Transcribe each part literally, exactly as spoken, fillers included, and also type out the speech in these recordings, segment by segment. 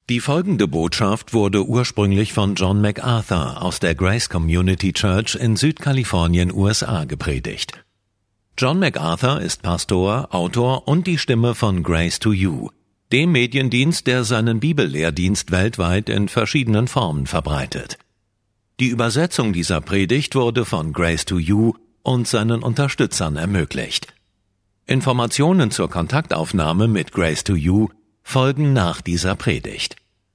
Die folgende Botschaft wurde ursprünglich von John MacArthur aus der Grace Community Church in Südkalifornien, U S A, gepredigt. John MacArthur ist Pastor, Autor und die Stimme von Grace to You, dem Mediendienst, der seinen Bibellehrdienst weltweit in verschiedenen Formen verbreitet. Die Übersetzung dieser Predigt wurde von Grace to You und seinen Unterstützern ermöglicht. Informationen zur Kontaktaufnahme mit Grace to You folgen nach dieser Predigt.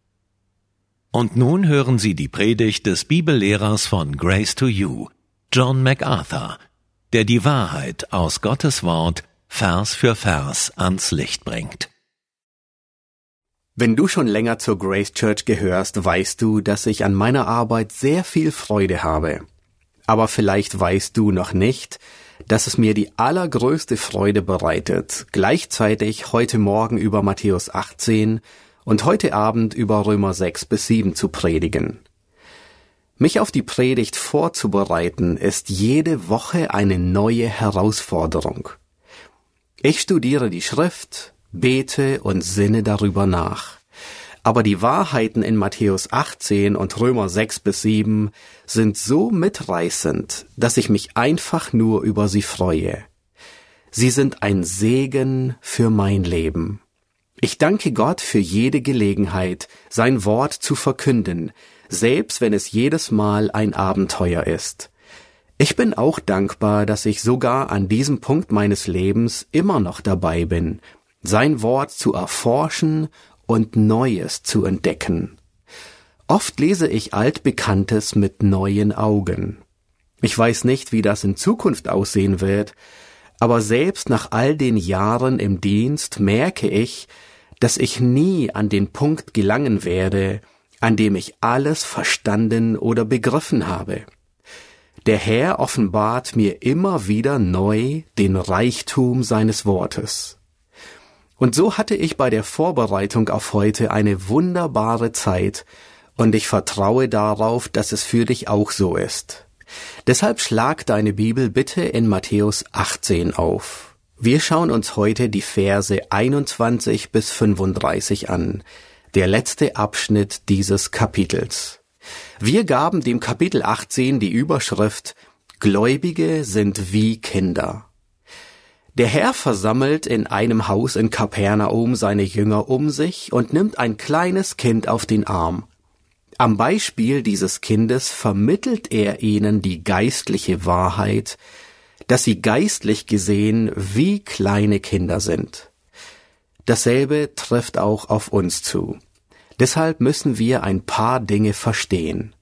Und nun hören Sie die Predigt des Bibellehrers von Grace to You, John MacArthur, der die Wahrheit aus Gottes Wort Vers für Vers ans Licht bringt. Wenn du schon länger zur Grace Church gehörst, weißt du, dass ich an meiner Arbeit sehr viel Freude habe. Aber vielleicht weißt du noch nicht, dass es mir die allergrößte Freude bereitet, gleichzeitig heute Morgen über Matthäus achtzehn und heute Abend über Römer sechs bis sieben zu predigen. Mich auf die Predigt vorzubereiten, ist jede Woche eine neue Herausforderung. Ich studiere die Schrift, bete und sinne darüber nach. Aber die Wahrheiten in Matthäus achtzehn und Römer sechs bis sieben sind so mitreißend, dass ich mich einfach nur über sie freue. Sie sind ein Segen für mein Leben. Ich danke Gott für jede Gelegenheit, sein Wort zu verkünden, selbst wenn es jedes Mal ein Abenteuer ist. Ich bin auch dankbar, dass ich sogar an diesem Punkt meines Lebens immer noch dabei bin, sein Wort zu erforschen und Neues zu entdecken. Oft lese ich Altbekanntes mit neuen Augen. Ich weiß nicht, wie das in Zukunft aussehen wird, aber selbst nach all den Jahren im Dienst merke ich, dass ich nie an den Punkt gelangen werde, an dem ich alles verstanden oder begriffen habe. Der Herr offenbart mir immer wieder neu den Reichtum seines Wortes. Und so hatte ich bei der Vorbereitung auf heute eine wunderbare Zeit und ich vertraue darauf, dass es für dich auch so ist. Deshalb schlag deine Bibel bitte in Matthäus achtzehn auf. Wir schauen uns heute die Verse einundzwanzig bis fünfunddreißig an, der letzte Abschnitt dieses Kapitels. Wir gaben dem Kapitel achtzehn die Überschrift »Gläubige sind wie Kinder«. Der Herr versammelt in einem Haus in Kapernaum seine Jünger um sich und nimmt ein kleines Kind auf den Arm. Am Beispiel dieses Kindes vermittelt er ihnen die geistliche Wahrheit, dass sie geistlich gesehen wie kleine Kinder sind. Dasselbe trifft auch auf uns zu. Deshalb müssen wir ein paar Dinge verstehen.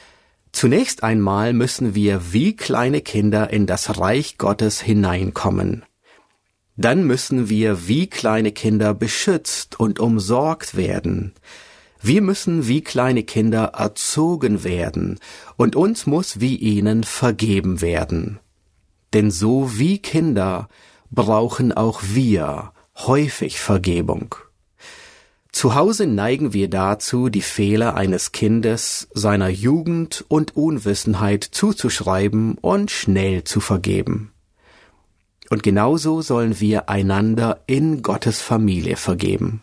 Zunächst einmal müssen wir wie kleine Kinder in das Reich Gottes hineinkommen. Dann müssen wir wie kleine Kinder beschützt und umsorgt werden. Wir müssen wie kleine Kinder erzogen werden und uns muss wie ihnen vergeben werden. Denn so wie Kinder brauchen auch wir häufig Vergebung. Zu Hause neigen wir dazu, die Fehler eines Kindes seiner Jugend und Unwissenheit zuzuschreiben und schnell zu vergeben. Und genauso sollen wir einander in Gottes Familie vergeben.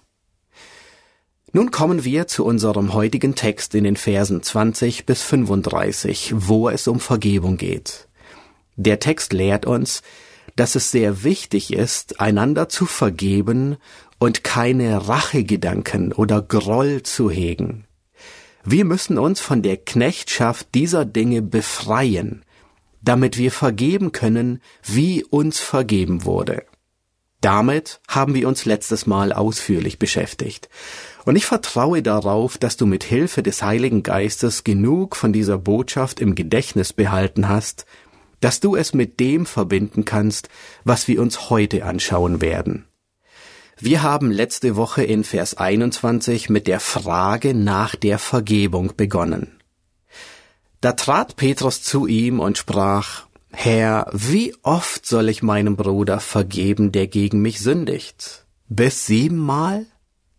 Nun kommen wir zu unserem heutigen Text in den Versen zwanzig bis fünfunddreißig, wo es um Vergebung geht. Der Text lehrt uns, dass es sehr wichtig ist, einander zu vergeben und keine Rachegedanken oder Groll zu hegen. Wir müssen uns von der Knechtschaft dieser Dinge befreien, damit wir vergeben können, wie uns vergeben wurde. Damit haben wir uns letztes Mal ausführlich beschäftigt. Und ich vertraue darauf, dass du mit Hilfe des Heiligen Geistes genug von dieser Botschaft im Gedächtnis behalten hast, dass du es mit dem verbinden kannst, was wir uns heute anschauen werden. Wir haben letzte Woche in Vers einundzwanzig mit der Frage nach der Vergebung begonnen. Da trat Petrus zu ihm und sprach, »Herr, wie oft soll ich meinem Bruder vergeben, der gegen mich sündigt? Bis siebenmal?«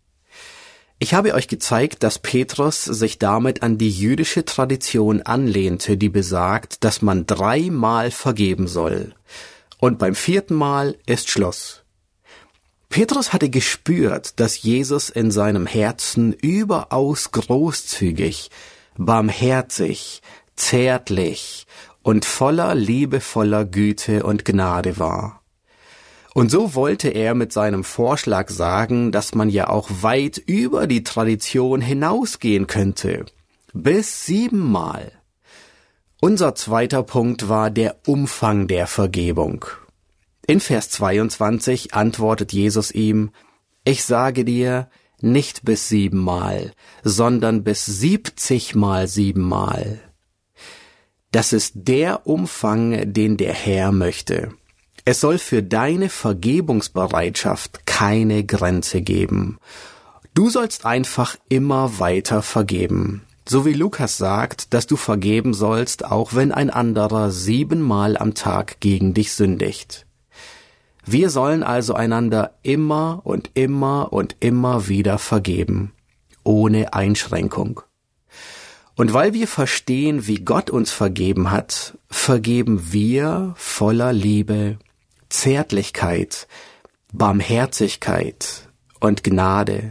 Ich habe euch gezeigt, dass Petrus sich damit an die jüdische Tradition anlehnte, die besagt, dass man dreimal vergeben soll. Und beim vierten Mal ist Schluss. Petrus hatte gespürt, dass Jesus in seinem Herzen überaus großzügig, barmherzig, zärtlich und voller liebevoller Güte und Gnade war. Und so wollte er mit seinem Vorschlag sagen, dass man ja auch weit über die Tradition hinausgehen könnte. Bis siebenmal. Unser zweiter Punkt war der Umfang der Vergebung. In Vers zweiundzwanzig antwortet Jesus ihm, ich sage dir, nicht bis siebenmal, sondern bis siebzigmal siebenmal. Das ist der Umfang, den der Herr möchte. Es soll für deine Vergebungsbereitschaft keine Grenze geben. Du sollst einfach immer weiter vergeben. So wie Lukas sagt, dass du vergeben sollst, auch wenn ein anderer siebenmal am Tag gegen dich sündigt. Wir sollen also einander immer und immer und immer wieder vergeben, ohne Einschränkung. Und weil wir verstehen, wie Gott uns vergeben hat, vergeben wir voller Liebe, Zärtlichkeit, Barmherzigkeit und Gnade.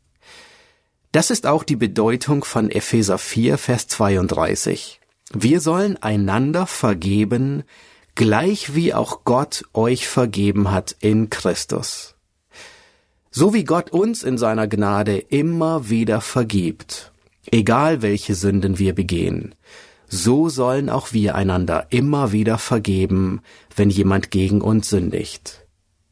Das ist auch die Bedeutung von Epheser vier, Vers zweiunddreißig. Wir sollen einander vergeben, gleich wie auch Gott euch vergeben hat in Christus. So wie Gott uns in seiner Gnade immer wieder vergibt, egal welche Sünden wir begehen, so sollen auch wir einander immer wieder vergeben, wenn jemand gegen uns sündigt.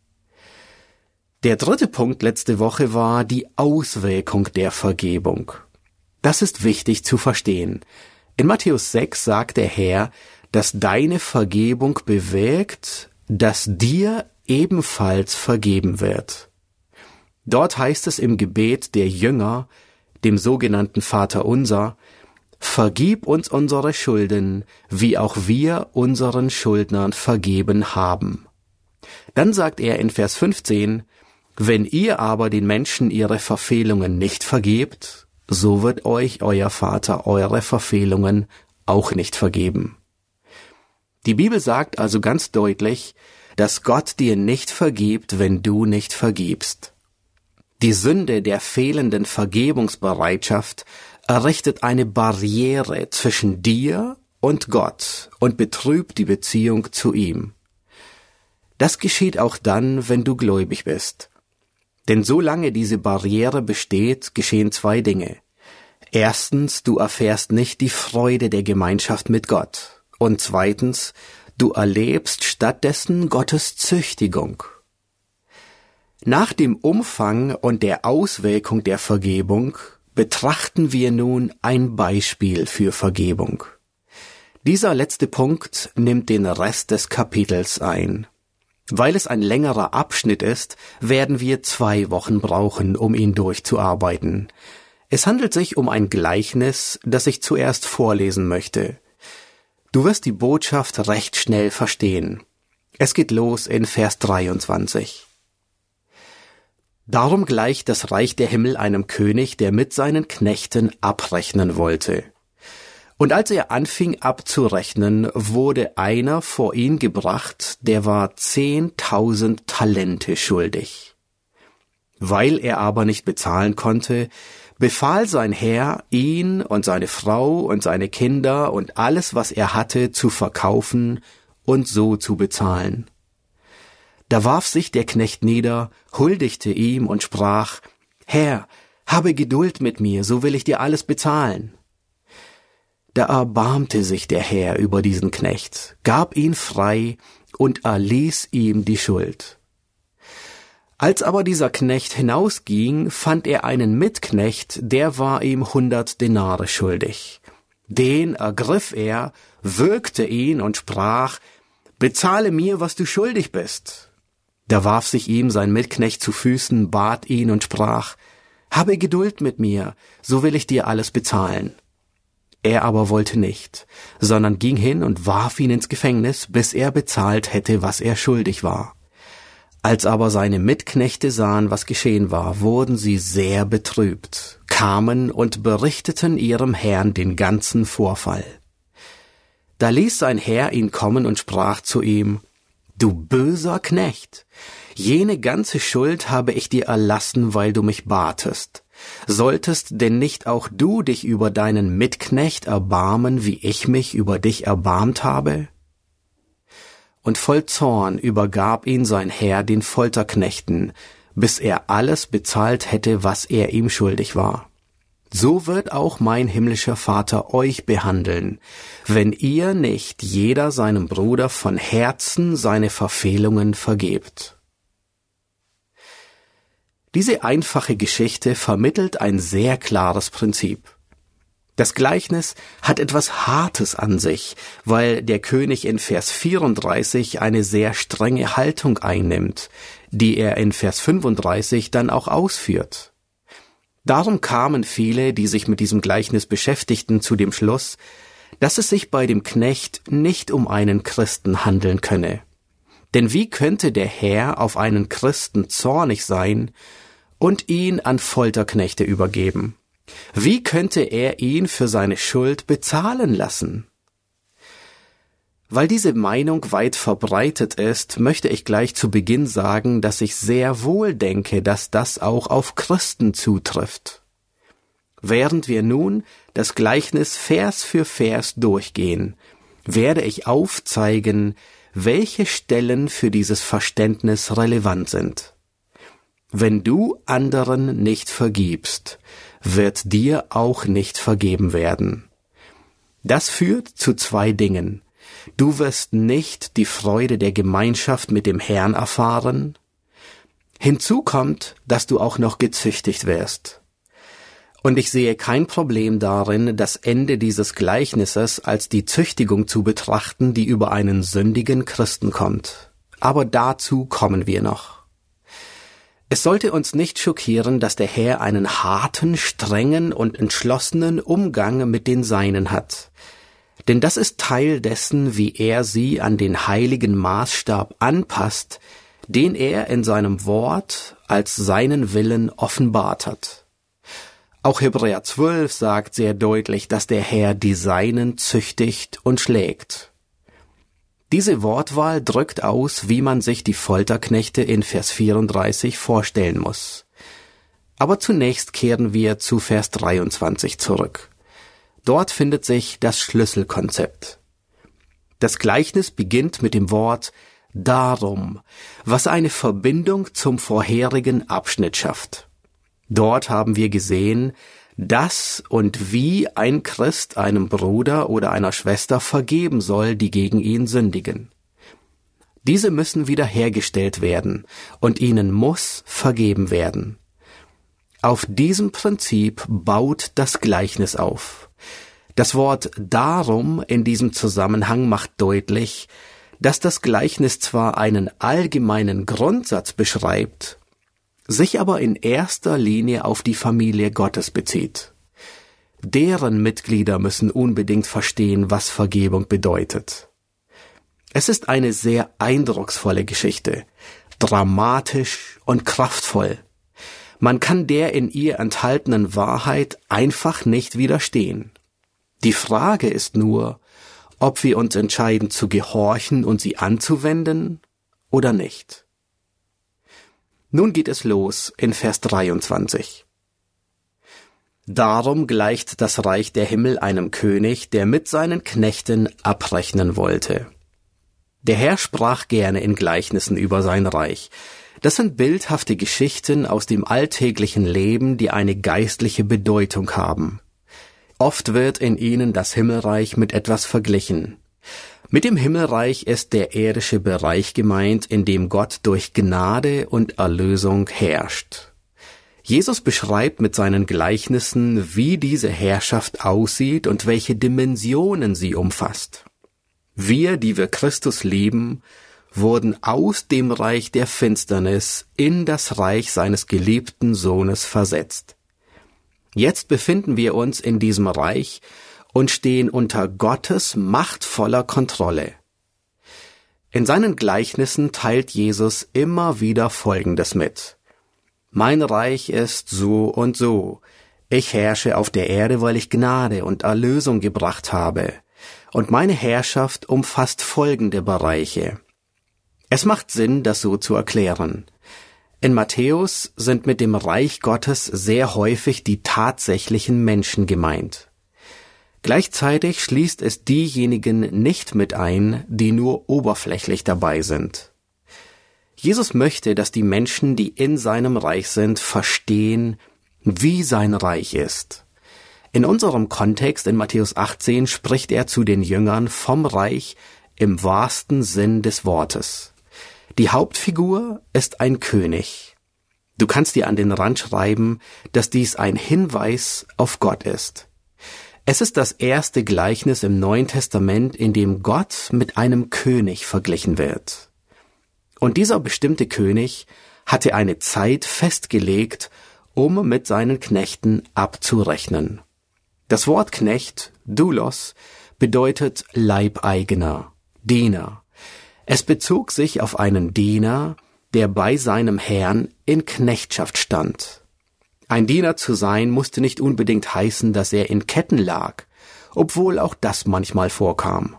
Der dritte Punkt letzte Woche war die Auswirkung der Vergebung. Das ist wichtig zu verstehen. In Matthäus sechs sagt der Herr, dass deine Vergebung bewirkt, dass dir ebenfalls vergeben wird. Dort heißt es im Gebet der Jünger, dem sogenannten Vaterunser, vergib uns unsere Schulden, wie auch wir unseren Schuldnern vergeben haben. Dann sagt er in Vers fünfzehn, wenn ihr aber den Menschen ihre Verfehlungen nicht vergebt, so wird euch euer Vater eure Verfehlungen auch nicht vergeben. Die Bibel sagt also ganz deutlich, dass Gott dir nicht vergibt, wenn du nicht vergibst. Die Sünde der fehlenden Vergebungsbereitschaft errichtet eine Barriere zwischen dir und Gott und betrübt die Beziehung zu ihm. Das geschieht auch dann, wenn du gläubig bist. Denn solange diese Barriere besteht, geschehen zwei Dinge. Erstens, du erfährst nicht die Freude der Gemeinschaft mit Gott. Und zweitens, du erlebst stattdessen Gottes Züchtigung. Nach dem Umfang und der Auswirkung der Vergebung betrachten wir nun ein Beispiel für Vergebung. Dieser letzte Punkt nimmt den Rest des Kapitels ein. Weil es ein längerer Abschnitt ist, werden wir zwei Wochen brauchen, um ihn durchzuarbeiten. Es handelt sich um ein Gleichnis, das ich zuerst vorlesen möchte. Du wirst die Botschaft recht schnell verstehen. Es geht los in Vers dreiundzwanzig. Darum gleicht das Reich der Himmel einem König, der mit seinen Knechten abrechnen wollte. Und als er anfing abzurechnen, wurde einer vor ihn gebracht, der war zehntausend Talente schuldig. Weil er aber nicht bezahlen konnte, befahl sein Herr, ihn und seine Frau und seine Kinder und alles, was er hatte, zu verkaufen und so zu bezahlen. Da warf sich der Knecht nieder, huldigte ihm und sprach, Herr, habe Geduld mit mir, so will ich dir alles bezahlen. Da erbarmte sich der Herr über diesen Knecht, gab ihn frei und erließ ihm die Schuld. Als aber dieser Knecht hinausging, fand er einen Mitknecht, der war ihm hundert Denare schuldig. Den ergriff er, würgte ihn und sprach, bezahle mir, was du schuldig bist. Da warf sich ihm sein Mitknecht zu Füßen, bat ihn und sprach, habe Geduld mit mir, so will ich dir alles bezahlen. Er aber wollte nicht, sondern ging hin und warf ihn ins Gefängnis, bis er bezahlt hätte, was er schuldig war. Als aber seine Mitknechte sahen, was geschehen war, wurden sie sehr betrübt, kamen und berichteten ihrem Herrn den ganzen Vorfall. Da ließ sein Herr ihn kommen und sprach zu ihm, Du böser Knecht, jene ganze Schuld habe ich dir erlassen, weil du mich batest. Solltest denn nicht auch du dich über deinen Mitknecht erbarmen, wie ich mich über dich erbarmt habe? Und voll Zorn übergab ihn sein Herr den Folterknechten, bis er alles bezahlt hätte, was er ihm schuldig war. So wird auch mein himmlischer Vater euch behandeln, wenn ihr nicht jeder seinem Bruder von Herzen seine Verfehlungen vergebt. Diese einfache Geschichte vermittelt ein sehr klares Prinzip. Das Gleichnis hat etwas Hartes an sich, weil der König in Vers vierunddreißig eine sehr strenge Haltung einnimmt, die er in Vers fünfunddreißig dann auch ausführt. Darum kamen viele, die sich mit diesem Gleichnis beschäftigten, zu dem Schluss, dass es sich bei dem Knecht nicht um einen Christen handeln könne. Denn wie könnte der Herr auf einen Christen zornig sein und ihn an Folterknechte übergeben? Wie könnte er ihn für seine Schuld bezahlen lassen? Weil diese Meinung weit verbreitet ist, möchte ich gleich zu Beginn sagen, dass ich sehr wohl denke, dass das auch auf Christen zutrifft. Während wir nun das Gleichnis Vers für Vers durchgehen, werde ich aufzeigen, welche Stellen für dieses Verständnis relevant sind. Wenn du anderen nicht vergibst, wird dir auch nicht vergeben werden. Das führt zu zwei Dingen. Du wirst nicht die Freude der Gemeinschaft mit dem Herrn erfahren. Hinzu kommt, dass du auch noch gezüchtigt wirst. Und ich sehe kein Problem darin, das Ende dieses Gleichnisses als die Züchtigung zu betrachten, die über einen sündigen Christen kommt. Aber dazu kommen wir noch. Es sollte uns nicht schockieren, dass der Herr einen harten, strengen und entschlossenen Umgang mit den Seinen hat. Denn das ist Teil dessen, wie er sie an den heiligen Maßstab anpasst, den er in seinem Wort als seinen Willen offenbart hat. Auch Hebräer zwölf sagt sehr deutlich, dass der Herr die Seinen züchtigt und schlägt. Diese Wortwahl drückt aus, wie man sich die Folterknechte in Vers vierunddreißig vorstellen muss. Aber zunächst kehren wir zu Vers dreiundzwanzig zurück. Dort findet sich das Schlüsselkonzept. Das Gleichnis beginnt mit dem Wort darum, was eine Verbindung zum vorherigen Abschnitt schafft. Dort haben wir gesehen, dass und wie ein Christ einem Bruder oder einer Schwester vergeben soll, die gegen ihn sündigen. Diese müssen wiederhergestellt werden und ihnen muss vergeben werden. Auf diesem Prinzip baut das Gleichnis auf. Das Wort darum in diesem Zusammenhang macht deutlich, dass das Gleichnis zwar einen allgemeinen Grundsatz beschreibt, sich aber in erster Linie auf die Familie Gottes bezieht. Deren Mitglieder müssen unbedingt verstehen, was Vergebung bedeutet. Es ist eine sehr eindrucksvolle Geschichte, dramatisch und kraftvoll. Man kann der in ihr enthaltenen Wahrheit einfach nicht widerstehen. Die Frage ist nur, ob wir uns entscheiden zu gehorchen und sie anzuwenden oder nicht. Nun geht es los in Vers dreiundzwanzig. Darum gleicht das Reich der Himmel einem König, der mit seinen Knechten abrechnen wollte. Der Herr sprach gerne in Gleichnissen über sein Reich. Das sind bildhafte Geschichten aus dem alltäglichen Leben, die eine geistliche Bedeutung haben. Oft wird in ihnen das Himmelreich mit etwas verglichen. Mit dem Himmelreich ist der irdische Bereich gemeint, in dem Gott durch Gnade und Erlösung herrscht. Jesus beschreibt mit seinen Gleichnissen, wie diese Herrschaft aussieht und welche Dimensionen sie umfasst. Wir, die wir Christus lieben, wurden aus dem Reich der Finsternis in das Reich seines geliebten Sohnes versetzt. Jetzt befinden wir uns in diesem Reich und stehen unter Gottes machtvoller Kontrolle. In seinen Gleichnissen teilt Jesus immer wieder Folgendes mit. Mein Reich ist so und so. Ich herrsche auf der Erde, weil ich Gnade und Erlösung gebracht habe. Und meine Herrschaft umfasst folgende Bereiche. Es macht Sinn, das so zu erklären. In Matthäus sind mit dem Reich Gottes sehr häufig die tatsächlichen Menschen gemeint. Gleichzeitig schließt es diejenigen nicht mit ein, die nur oberflächlich dabei sind. Jesus möchte, dass die Menschen, die in seinem Reich sind, verstehen, wie sein Reich ist. In unserem Kontext in Matthäus achtzehn spricht er zu den Jüngern vom Reich im wahrsten Sinn des Wortes. Die Hauptfigur ist ein König. Du kannst dir an den Rand schreiben, dass dies ein Hinweis auf Gott ist. Es ist das erste Gleichnis im Neuen Testament, in dem Gott mit einem König verglichen wird. Und dieser bestimmte König hatte eine Zeit festgelegt, um mit seinen Knechten abzurechnen. Das Wort Knecht, Doulos, bedeutet Leibeigener, Diener. Es bezog sich auf einen Diener, der bei seinem Herrn in Knechtschaft stand. Ein Diener zu sein musste nicht unbedingt heißen, dass er in Ketten lag, obwohl auch das manchmal vorkam.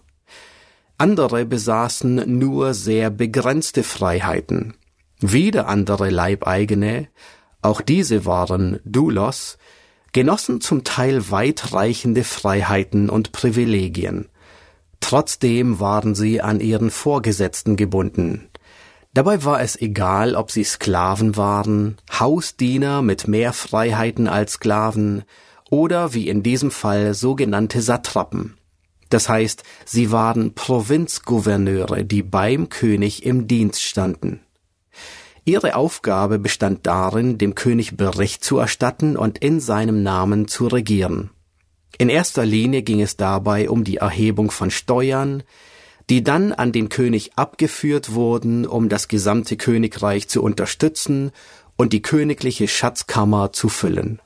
Andere besaßen nur sehr begrenzte Freiheiten. Wieder andere Leibeigene, auch diese waren Doulos, genossen zum Teil weitreichende Freiheiten und Privilegien. Trotzdem waren sie an ihren Vorgesetzten gebunden. Dabei war es egal, ob sie Sklaven waren, Hausdiener mit mehr Freiheiten als Sklaven oder wie in diesem Fall sogenannte Satrapen. Das heißt, sie waren Provinzgouverneure, die beim König im Dienst standen. Ihre Aufgabe bestand darin, dem König Bericht zu erstatten und in seinem Namen zu regieren. In erster Linie ging es dabei um die Erhebung von Steuern, die dann an den König abgeführt wurden, um das gesamte Königreich zu unterstützen und die königliche Schatzkammer zu füllen.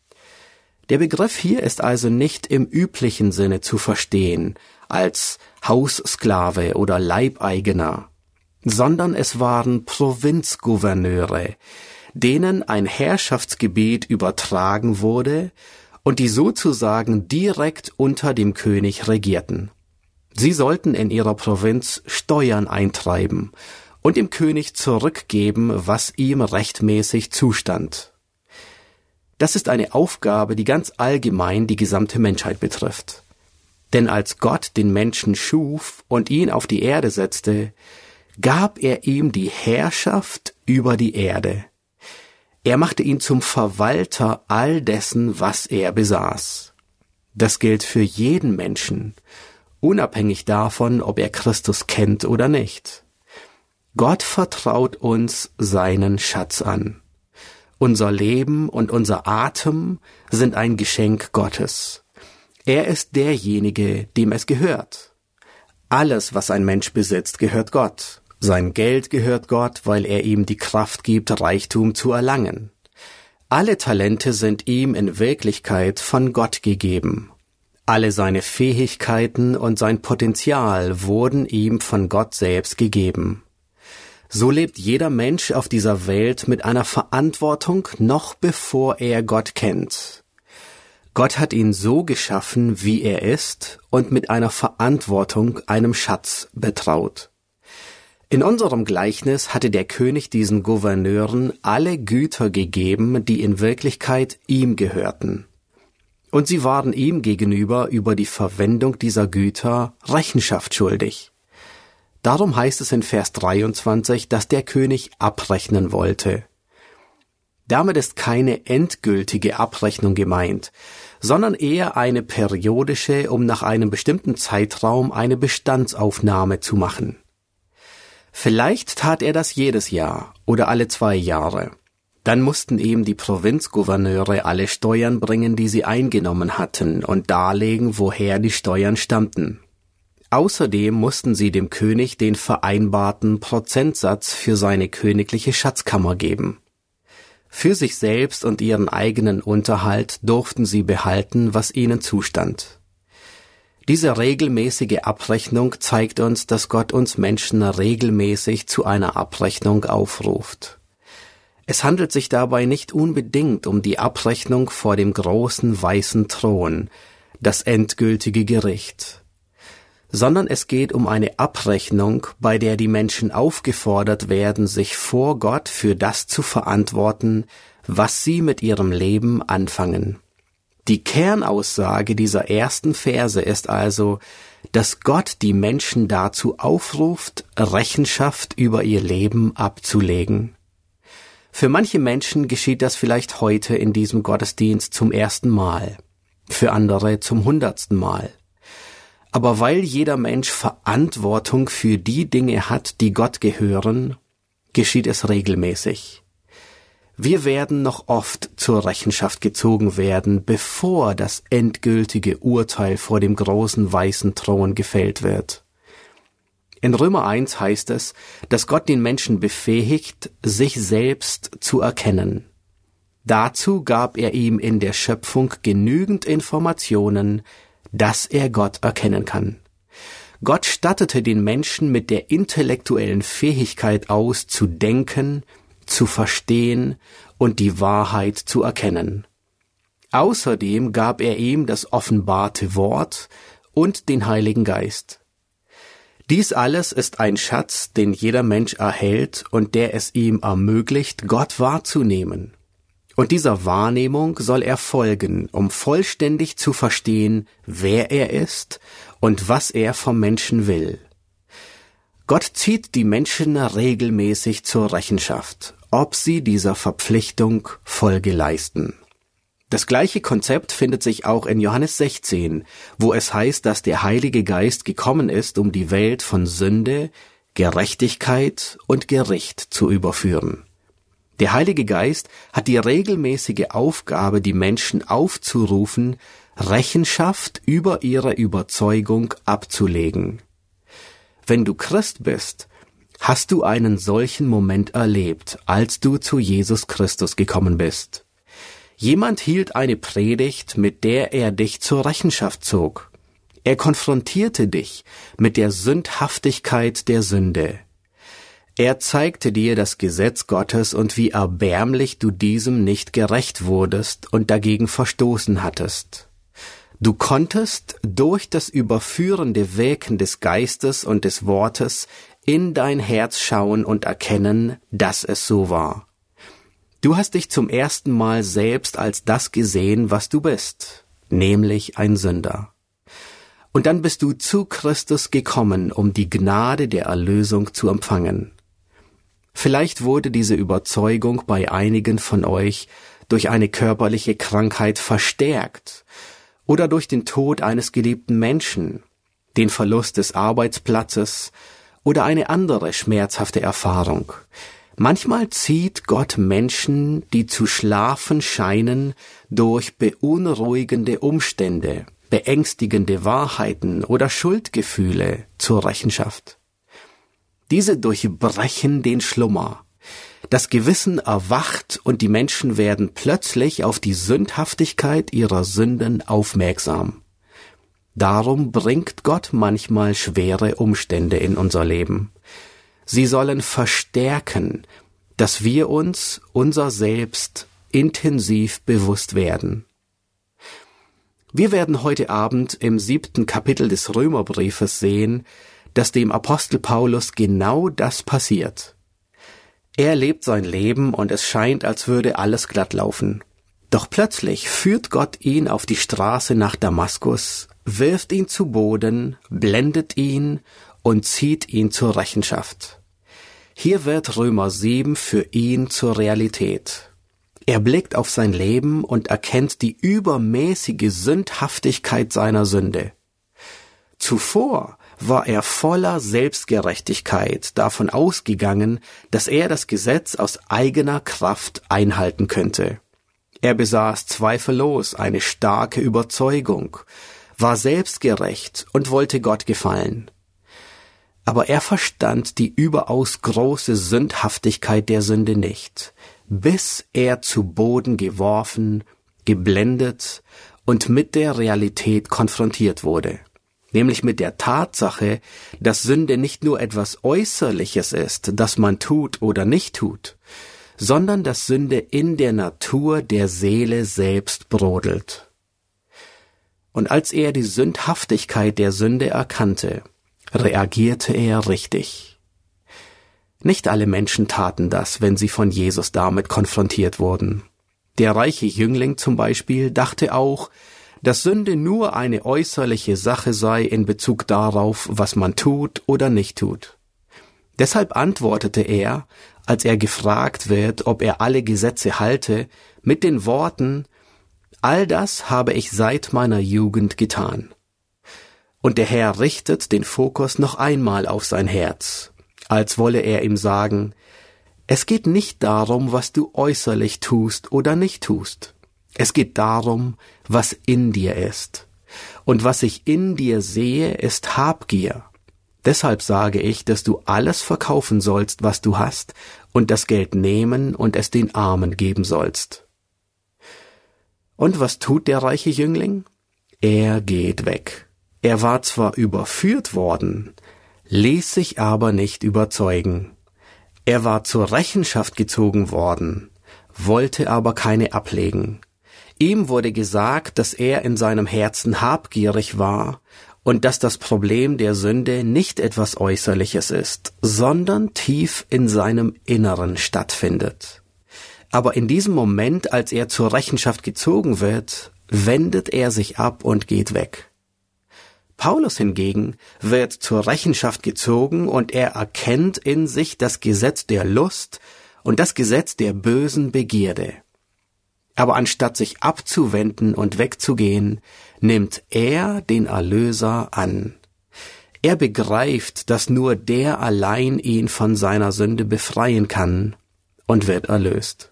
Der Begriff hier ist also nicht im üblichen Sinne zu verstehen, als Haussklave oder Leibeigener, sondern es waren Provinzgouverneure, denen ein Herrschaftsgebiet übertragen wurde und die sozusagen direkt unter dem König regierten. Sie sollten in ihrer Provinz Steuern eintreiben und dem König zurückgeben, was ihm rechtmäßig zustand. Das ist eine Aufgabe, die ganz allgemein die gesamte Menschheit betrifft. Denn als Gott den Menschen schuf und ihn auf die Erde setzte, gab er ihm die Herrschaft über die Erde. Er machte ihn zum Verwalter all dessen, was er besaß. Das gilt für jeden Menschen, unabhängig davon, ob er Christus kennt oder nicht. Gott vertraut uns seinen Schatz an. Unser Leben und unser Atem sind ein Geschenk Gottes. Er ist derjenige, dem es gehört. Alles, was ein Mensch besitzt, gehört Gott. Sein Geld gehört Gott, weil er ihm die Kraft gibt, Reichtum zu erlangen. Alle Talente sind ihm in Wirklichkeit von Gott gegeben. Alle seine Fähigkeiten und sein Potenzial wurden ihm von Gott selbst gegeben. So lebt jeder Mensch auf dieser Welt mit einer Verantwortung, noch bevor er Gott kennt. Gott hat ihn so geschaffen, wie er ist, und mit einer Verantwortung, einem Schatz betraut. In unserem Gleichnis hatte der König diesen Gouverneuren alle Güter gegeben, die in Wirklichkeit ihm gehörten. Und sie waren ihm gegenüber über die Verwendung dieser Güter Rechenschaft schuldig. Darum heißt es in Vers dreiundzwanzig, dass der König abrechnen wollte. Damit ist keine endgültige Abrechnung gemeint, sondern eher eine periodische, um nach einem bestimmten Zeitraum eine Bestandsaufnahme zu machen. Vielleicht tat er das jedes Jahr oder alle zwei Jahre. Dann mussten ihm die Provinzgouverneure alle Steuern bringen, die sie eingenommen hatten, und darlegen, woher die Steuern stammten. Außerdem mussten sie dem König den vereinbarten Prozentsatz für seine königliche Schatzkammer geben. Für sich selbst und ihren eigenen Unterhalt durften sie behalten, was ihnen zustand. Diese regelmäßige Abrechnung zeigt uns, dass Gott uns Menschen regelmäßig zu einer Abrechnung aufruft. Es handelt sich dabei nicht unbedingt um die Abrechnung vor dem großen weißen Thron, das endgültige Gericht, sondern es geht um eine Abrechnung, bei der die Menschen aufgefordert werden, sich vor Gott für das zu verantworten, was sie mit ihrem Leben anfangen. Die Kernaussage dieser ersten Verse ist also, dass Gott die Menschen dazu aufruft, Rechenschaft über ihr Leben abzulegen. Für manche Menschen geschieht das vielleicht heute in diesem Gottesdienst zum ersten Mal, für andere zum hundertsten Mal. Aber weil jeder Mensch Verantwortung für die Dinge hat, die Gott gehören, geschieht es regelmäßig. Wir werden noch oft zur Rechenschaft gezogen werden, bevor das endgültige Urteil vor dem großen weißen Thron gefällt wird. In Römer eins heißt es, dass Gott den Menschen befähigt, sich selbst zu erkennen. Dazu gab er ihm in der Schöpfung genügend Informationen, dass er Gott erkennen kann. Gott stattete den Menschen mit der intellektuellen Fähigkeit aus, zu denken, zu verstehen und die Wahrheit zu erkennen. Außerdem gab er ihm das offenbarte Wort und den Heiligen Geist. Dies alles ist ein Schatz, den jeder Mensch erhält und der es ihm ermöglicht, Gott wahrzunehmen. Und dieser Wahrnehmung soll er folgen, um vollständig zu verstehen, wer er ist und was er vom Menschen will. Gott zieht die Menschen regelmäßig zur Rechenschaft, ob sie dieser Verpflichtung Folge leisten. Das gleiche Konzept findet sich auch in Johannes sechzehn, wo es heißt, dass der Heilige Geist gekommen ist, um die Welt von Sünde, Gerechtigkeit und Gericht zu überführen. Der Heilige Geist hat die regelmäßige Aufgabe, die Menschen aufzurufen, Rechenschaft über ihre Überzeugung abzulegen. Wenn du Christ bist, hast du einen solchen Moment erlebt, als du zu Jesus Christus gekommen bist. Jemand hielt eine Predigt, mit der er dich zur Rechenschaft zog. Er konfrontierte dich mit der Sündhaftigkeit der Sünde. Er zeigte dir das Gesetz Gottes und wie erbärmlich du diesem nicht gerecht wurdest und dagegen verstoßen hattest. Du konntest durch das überführende Wirken des Geistes und des Wortes in dein Herz schauen und erkennen, dass es so war. Du hast dich zum ersten Mal selbst als das gesehen, was du bist, nämlich ein Sünder. Und dann bist du zu Christus gekommen, um die Gnade der Erlösung zu empfangen. Vielleicht wurde diese Überzeugung bei einigen von euch durch eine körperliche Krankheit verstärkt oder durch den Tod eines geliebten Menschen, den Verlust des Arbeitsplatzes oder eine andere schmerzhafte Erfahrung. Manchmal zieht Gott Menschen, die zu schlafen scheinen, durch beunruhigende Umstände, beängstigende Wahrheiten oder Schuldgefühle zur Rechenschaft. Diese durchbrechen den Schlummer. Das Gewissen erwacht und die Menschen werden plötzlich auf die Sündhaftigkeit ihrer Sünden aufmerksam. Darum bringt Gott manchmal schwere Umstände in unser Leben. Sie sollen verstärken, dass wir uns unser Selbst intensiv bewusst werden. Wir werden heute Abend im siebten Kapitel des Römerbriefes sehen, dass dem Apostel Paulus genau das passiert. Er lebt sein Leben und es scheint, als würde alles glatt laufen. Doch plötzlich führt Gott ihn auf die Straße nach Damaskus, wirft ihn zu Boden, blendet ihn und zieht ihn zur Rechenschaft. Hier wird Römer sieben für ihn zur Realität. Er blickt auf sein Leben und erkennt die übermäßige Sündhaftigkeit seiner Sünde. Zuvor war er voller Selbstgerechtigkeit davon ausgegangen, dass er das Gesetz aus eigener Kraft einhalten könnte. Er besaß zweifellos eine starke Überzeugung, war selbstgerecht und wollte Gott gefallen. Aber er verstand die überaus große Sündhaftigkeit der Sünde nicht, bis er zu Boden geworfen, geblendet und mit der Realität konfrontiert wurde. Nämlich mit der Tatsache, dass Sünde nicht nur etwas Äußerliches ist, das man tut oder nicht tut, sondern dass Sünde in der Natur der Seele selbst brodelt. Und als er die Sündhaftigkeit der Sünde erkannte, reagierte er richtig. Nicht alle Menschen taten das, wenn sie von Jesus damit konfrontiert wurden. Der reiche Jüngling zum Beispiel dachte auch, dass Sünde nur eine äußerliche Sache sei in Bezug darauf, was man tut oder nicht tut. Deshalb antwortete er, als er gefragt wird, ob er alle Gesetze halte, mit den Worten: All das habe ich seit meiner Jugend getan. Und der Herr richtet den Fokus noch einmal auf sein Herz, als wolle er ihm sagen: Es geht nicht darum, was du äußerlich tust oder nicht tust. Es geht darum, was in dir ist. Und was ich in dir sehe, ist Habgier. Deshalb sage ich, dass du alles verkaufen sollst, was du hast, und das Geld nehmen und es den Armen geben sollst. Und was tut der reiche Jüngling? Er geht weg. Er war zwar überführt worden, ließ sich aber nicht überzeugen. Er war zur Rechenschaft gezogen worden, wollte aber keine ablegen. Ihm wurde gesagt, dass er in seinem Herzen habgierig war und dass das Problem der Sünde nicht etwas Äußerliches ist, sondern tief in seinem Inneren stattfindet. Aber in diesem Moment, als er zur Rechenschaft gezogen wird, wendet er sich ab und geht weg. Paulus hingegen wird zur Rechenschaft gezogen und er erkennt in sich das Gesetz der Lust und das Gesetz der bösen Begierde. Aber anstatt sich abzuwenden und wegzugehen, nimmt er den Erlöser an. Er begreift, dass nur der allein ihn von seiner Sünde befreien kann und wird erlöst.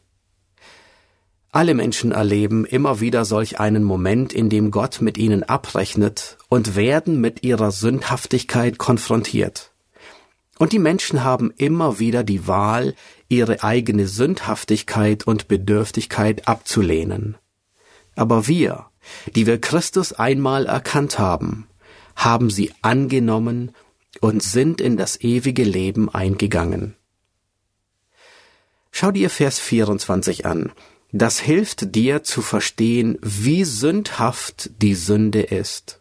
Alle Menschen erleben immer wieder solch einen Moment, in dem Gott mit ihnen abrechnet und werden mit ihrer Sündhaftigkeit konfrontiert. Und die Menschen haben immer wieder die Wahl, ihre eigene Sündhaftigkeit und Bedürftigkeit abzulehnen. Aber wir, die wir Christus einmal erkannt haben, haben sie angenommen und sind in das ewige Leben eingegangen. Schau dir Vers vierundzwanzig an. Das hilft dir zu verstehen, wie sündhaft die Sünde ist.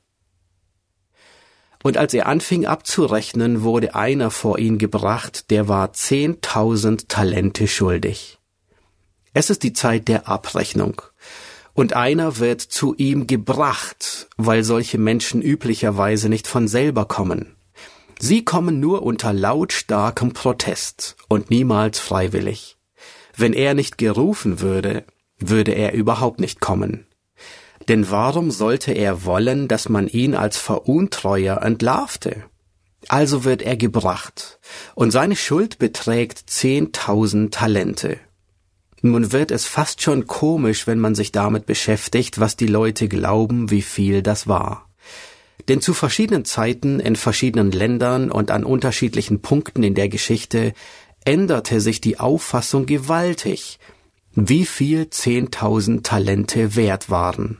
Und als er anfing abzurechnen, wurde einer vor ihn gebracht, der war zehntausend Talente schuldig. Es ist die Zeit der Abrechnung. Und einer wird zu ihm gebracht, weil solche Menschen üblicherweise nicht von selber kommen. Sie kommen nur unter lautstarkem Protest und niemals freiwillig. Wenn er nicht gerufen würde, würde er überhaupt nicht kommen. Denn warum sollte er wollen, dass man ihn als Veruntreuer entlarvte? Also wird er gebracht, und seine Schuld beträgt zehntausend Talente. Nun wird es fast schon komisch, wenn man sich damit beschäftigt, was die Leute glauben, wie viel das war. Denn zu verschiedenen Zeiten, in verschiedenen Ländern und an unterschiedlichen Punkten in der Geschichte änderte sich die Auffassung gewaltig, wie viel zehntausend Talente wert waren.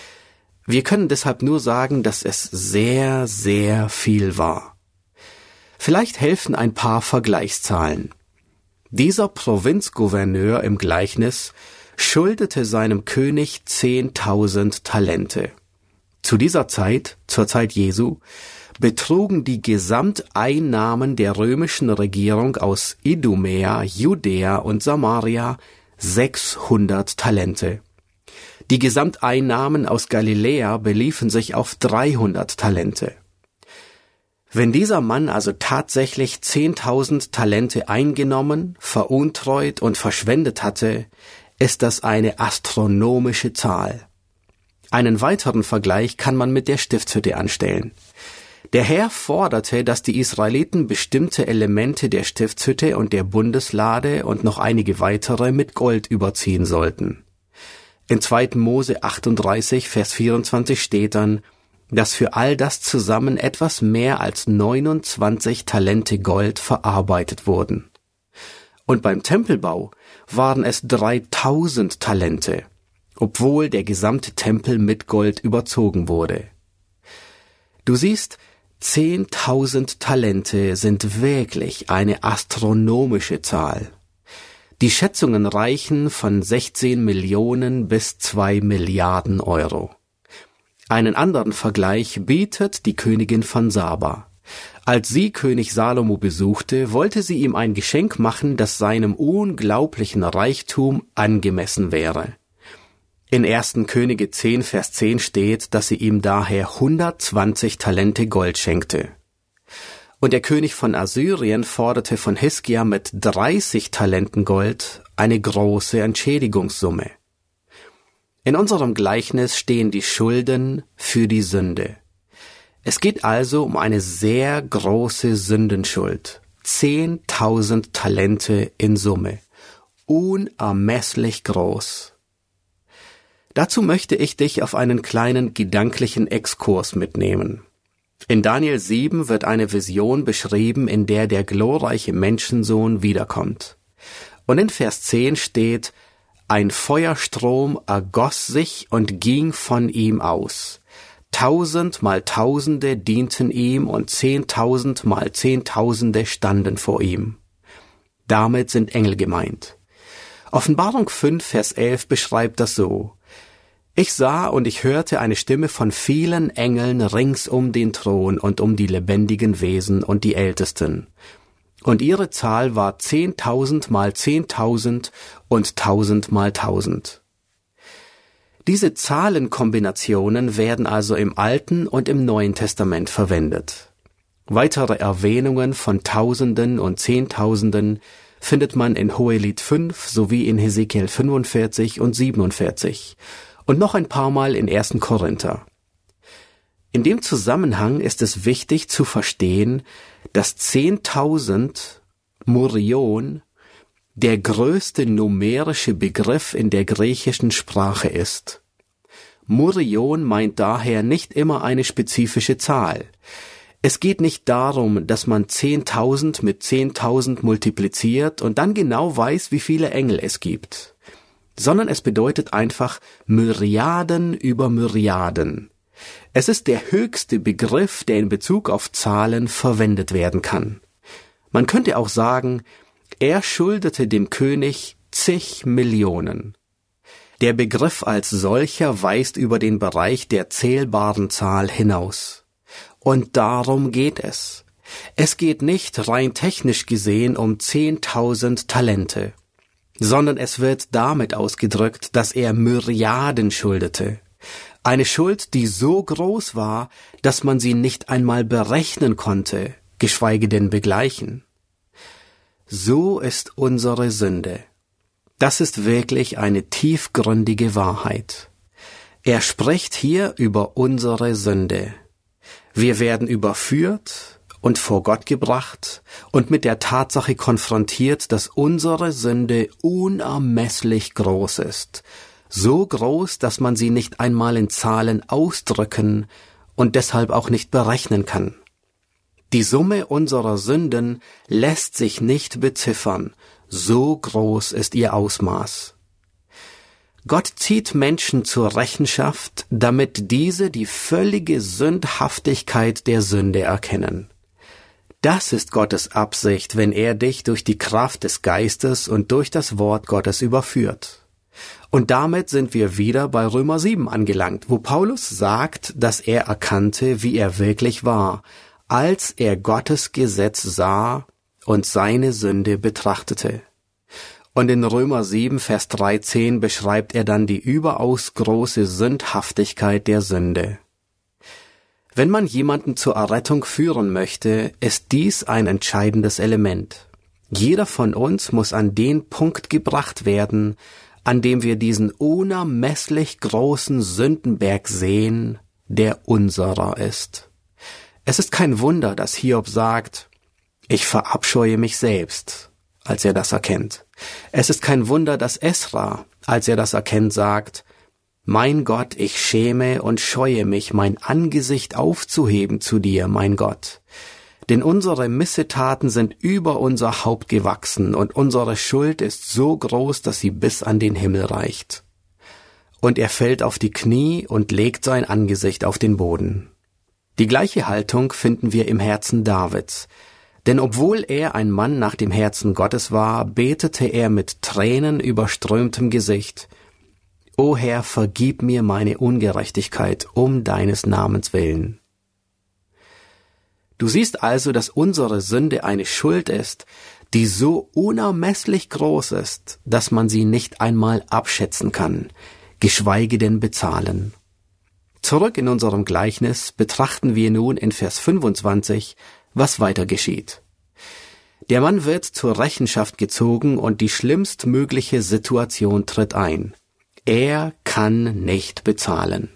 Wir können deshalb nur sagen, dass es sehr, sehr viel war. Vielleicht helfen ein paar Vergleichszahlen. Dieser Provinzgouverneur im Gleichnis schuldete seinem König zehntausend Talente. Zu dieser Zeit, zur Zeit Jesu, betrugen die Gesamteinnahmen der römischen Regierung aus Idumea, Judäa und Samaria sechshundert Talente. Die Gesamteinnahmen aus Galiläa beliefen sich auf dreihundert Talente. Wenn dieser Mann also tatsächlich zehntausend Talente eingenommen, veruntreut und verschwendet hatte, ist das eine astronomische Zahl. Einen weiteren Vergleich kann man mit der Stiftshütte anstellen. Der Herr forderte, dass die Israeliten bestimmte Elemente der Stiftshütte und der Bundeslade und noch einige weitere mit Gold überziehen sollten. In zweiten Mose achtunddreißig, Vers vierundzwanzig steht dann, dass für all das zusammen etwas mehr als neunundzwanzig Talente Gold verarbeitet wurden. Und beim Tempelbau waren es dreitausend Talente, obwohl der gesamte Tempel mit Gold überzogen wurde. Du siehst, zehntausend Talente sind wirklich eine astronomische Zahl. Die Schätzungen reichen von sechzehn Millionen bis zwei Milliarden Euro. Einen anderen Vergleich bietet die Königin von Saba. Als sie König Salomo besuchte, wollte sie ihm ein Geschenk machen, das seinem unglaublichen Reichtum angemessen wäre. In ersten Könige zehn, Vers zehn steht, dass sie ihm daher hundertzwanzig Talente Gold schenkte. Und der König von Assyrien forderte von Hiskia mit dreißig Talenten Gold eine große Entschädigungssumme. In unserem Gleichnis stehen die Schulden für die Sünde. Es geht also um eine sehr große Sündenschuld. zehntausend Talente in Summe. Unermesslich groß. Dazu möchte ich dich auf einen kleinen gedanklichen Exkurs mitnehmen. In Daniel sieben wird eine Vision beschrieben, in der der glorreiche Menschensohn wiederkommt. Und in Vers zehn steht: Ein Feuerstrom ergoss sich und ging von ihm aus. Tausend mal Tausende dienten ihm und zehntausend mal Zehntausende standen vor ihm. Damit sind Engel gemeint. Offenbarung fünf, Vers elf beschreibt das so: Ich sah und ich hörte eine Stimme von vielen Engeln rings um den Thron und um die lebendigen Wesen und die Ältesten. Und ihre Zahl war zehntausend mal zehntausend und tausend mal tausend. Diese Zahlenkombinationen werden also im Alten und im Neuen Testament verwendet. Weitere Erwähnungen von Tausenden und Zehntausenden findet man in Hohelied fünf sowie in Hesekiel fünfundvierzig und siebenundvierzig und noch ein paar Mal in ersten Korinther. In dem Zusammenhang ist es wichtig zu verstehen, dass zehntausend Murion der größte numerische Begriff in der griechischen Sprache ist. Murion meint daher nicht immer eine spezifische Zahl. Es geht nicht darum, dass man zehntausend mit zehntausend multipliziert und dann genau weiß, wie viele Engel es gibt, sondern es bedeutet einfach Myriaden über Myriaden. Es ist der höchste Begriff, der in Bezug auf Zahlen verwendet werden kann. Man könnte auch sagen, er schuldete dem König zig Millionen. Der Begriff als solcher weist über den Bereich der zählbaren Zahl hinaus. Und darum geht es. Es geht nicht rein technisch gesehen um zehntausend Talente, sondern es wird damit ausgedrückt, dass er Myriaden schuldete. Eine Schuld, die so groß war, dass man sie nicht einmal berechnen konnte, geschweige denn begleichen. So ist unsere Sünde. Das ist wirklich eine tiefgründige Wahrheit. Er spricht hier über unsere Sünde. Wir werden überführt und vor Gott gebracht und mit der Tatsache konfrontiert, dass unsere Sünde unermesslich groß ist. So groß, dass man sie nicht einmal in Zahlen ausdrücken und deshalb auch nicht berechnen kann. Die Summe unserer Sünden lässt sich nicht beziffern, so groß ist ihr Ausmaß. Gott zieht Menschen zur Rechenschaft, damit diese die völlige Sündhaftigkeit der Sünde erkennen. Das ist Gottes Absicht, wenn er dich durch die Kraft des Geistes und durch das Wort Gottes überführt. Und damit sind wir wieder bei Römer sieben angelangt, wo Paulus sagt, dass er erkannte, wie er wirklich war, als er Gottes Gesetz sah und seine Sünde betrachtete. Und in Römer sieben, Vers dreizehn beschreibt er dann die überaus große Sündhaftigkeit der Sünde. Wenn man jemanden zur Errettung führen möchte, ist dies ein entscheidendes Element. Jeder von uns muss an den Punkt gebracht werden, an dem wir diesen unermesslich großen Sündenberg sehen, der unserer ist. Es ist kein Wunder, dass Hiob sagt, ich verabscheue mich selbst, als er das erkennt. Es ist kein Wunder, dass Esra, als er das erkennt, sagt, mein Gott, ich schäme und scheue mich, mein Angesicht aufzuheben zu dir, mein Gott. Denn unsere Missetaten sind über unser Haupt gewachsen und unsere Schuld ist so groß, dass sie bis an den Himmel reicht. Und er fällt auf die Knie und legt sein Angesicht auf den Boden. Die gleiche Haltung finden wir im Herzen Davids. Denn obwohl er ein Mann nach dem Herzen Gottes war, betete er mit Tränen überströmtem Gesicht, O Herr, vergib mir meine Ungerechtigkeit um deines Namens willen. Du siehst also, dass unsere Sünde eine Schuld ist, die so unermesslich groß ist, dass man sie nicht einmal abschätzen kann, geschweige denn bezahlen. Zurück in unserem Gleichnis betrachten wir nun in Vers fünfundzwanzig, was weiter geschieht. Der Mann wird zur Rechenschaft gezogen und die schlimmstmögliche Situation tritt ein. Er kann nicht bezahlen.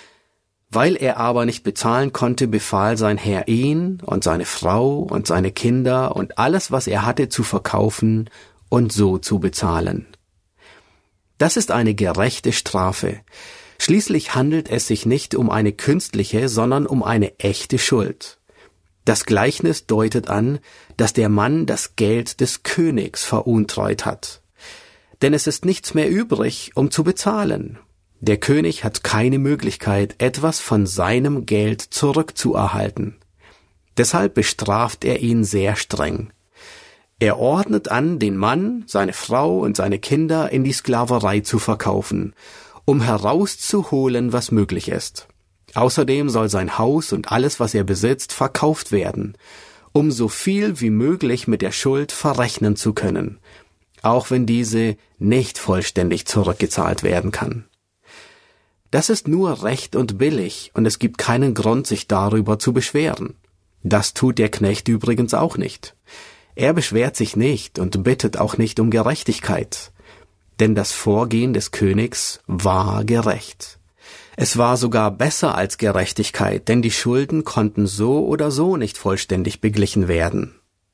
Weil er aber nicht bezahlen konnte, befahl sein Herr ihn und seine Frau und seine Kinder und alles, was er hatte, zu verkaufen und so zu bezahlen. Das ist eine gerechte Strafe. Schließlich handelt es sich nicht um eine künstliche, sondern um eine echte Schuld. Das Gleichnis deutet an, dass der Mann das Geld des Königs veruntreut hat. Denn es ist nichts mehr übrig, um zu bezahlen. Der König hat keine Möglichkeit, etwas von seinem Geld zurückzuerhalten. Deshalb bestraft er ihn sehr streng. Er ordnet an, den Mann, seine Frau und seine Kinder in die Sklaverei zu verkaufen, um herauszuholen, was möglich ist. Außerdem soll sein Haus und alles, was er besitzt, verkauft werden, um so viel wie möglich mit der Schuld verrechnen zu können, auch wenn diese nicht vollständig zurückgezahlt werden kann. Das ist nur recht und billig, und es gibt keinen Grund, sich darüber zu beschweren. Das tut der Knecht übrigens auch nicht. Er beschwert sich nicht und bittet auch nicht um Gerechtigkeit, denn das Vorgehen des Königs war gerecht. Es war sogar besser als Gerechtigkeit, denn die Schulden konnten so oder so nicht vollständig beglichen werden.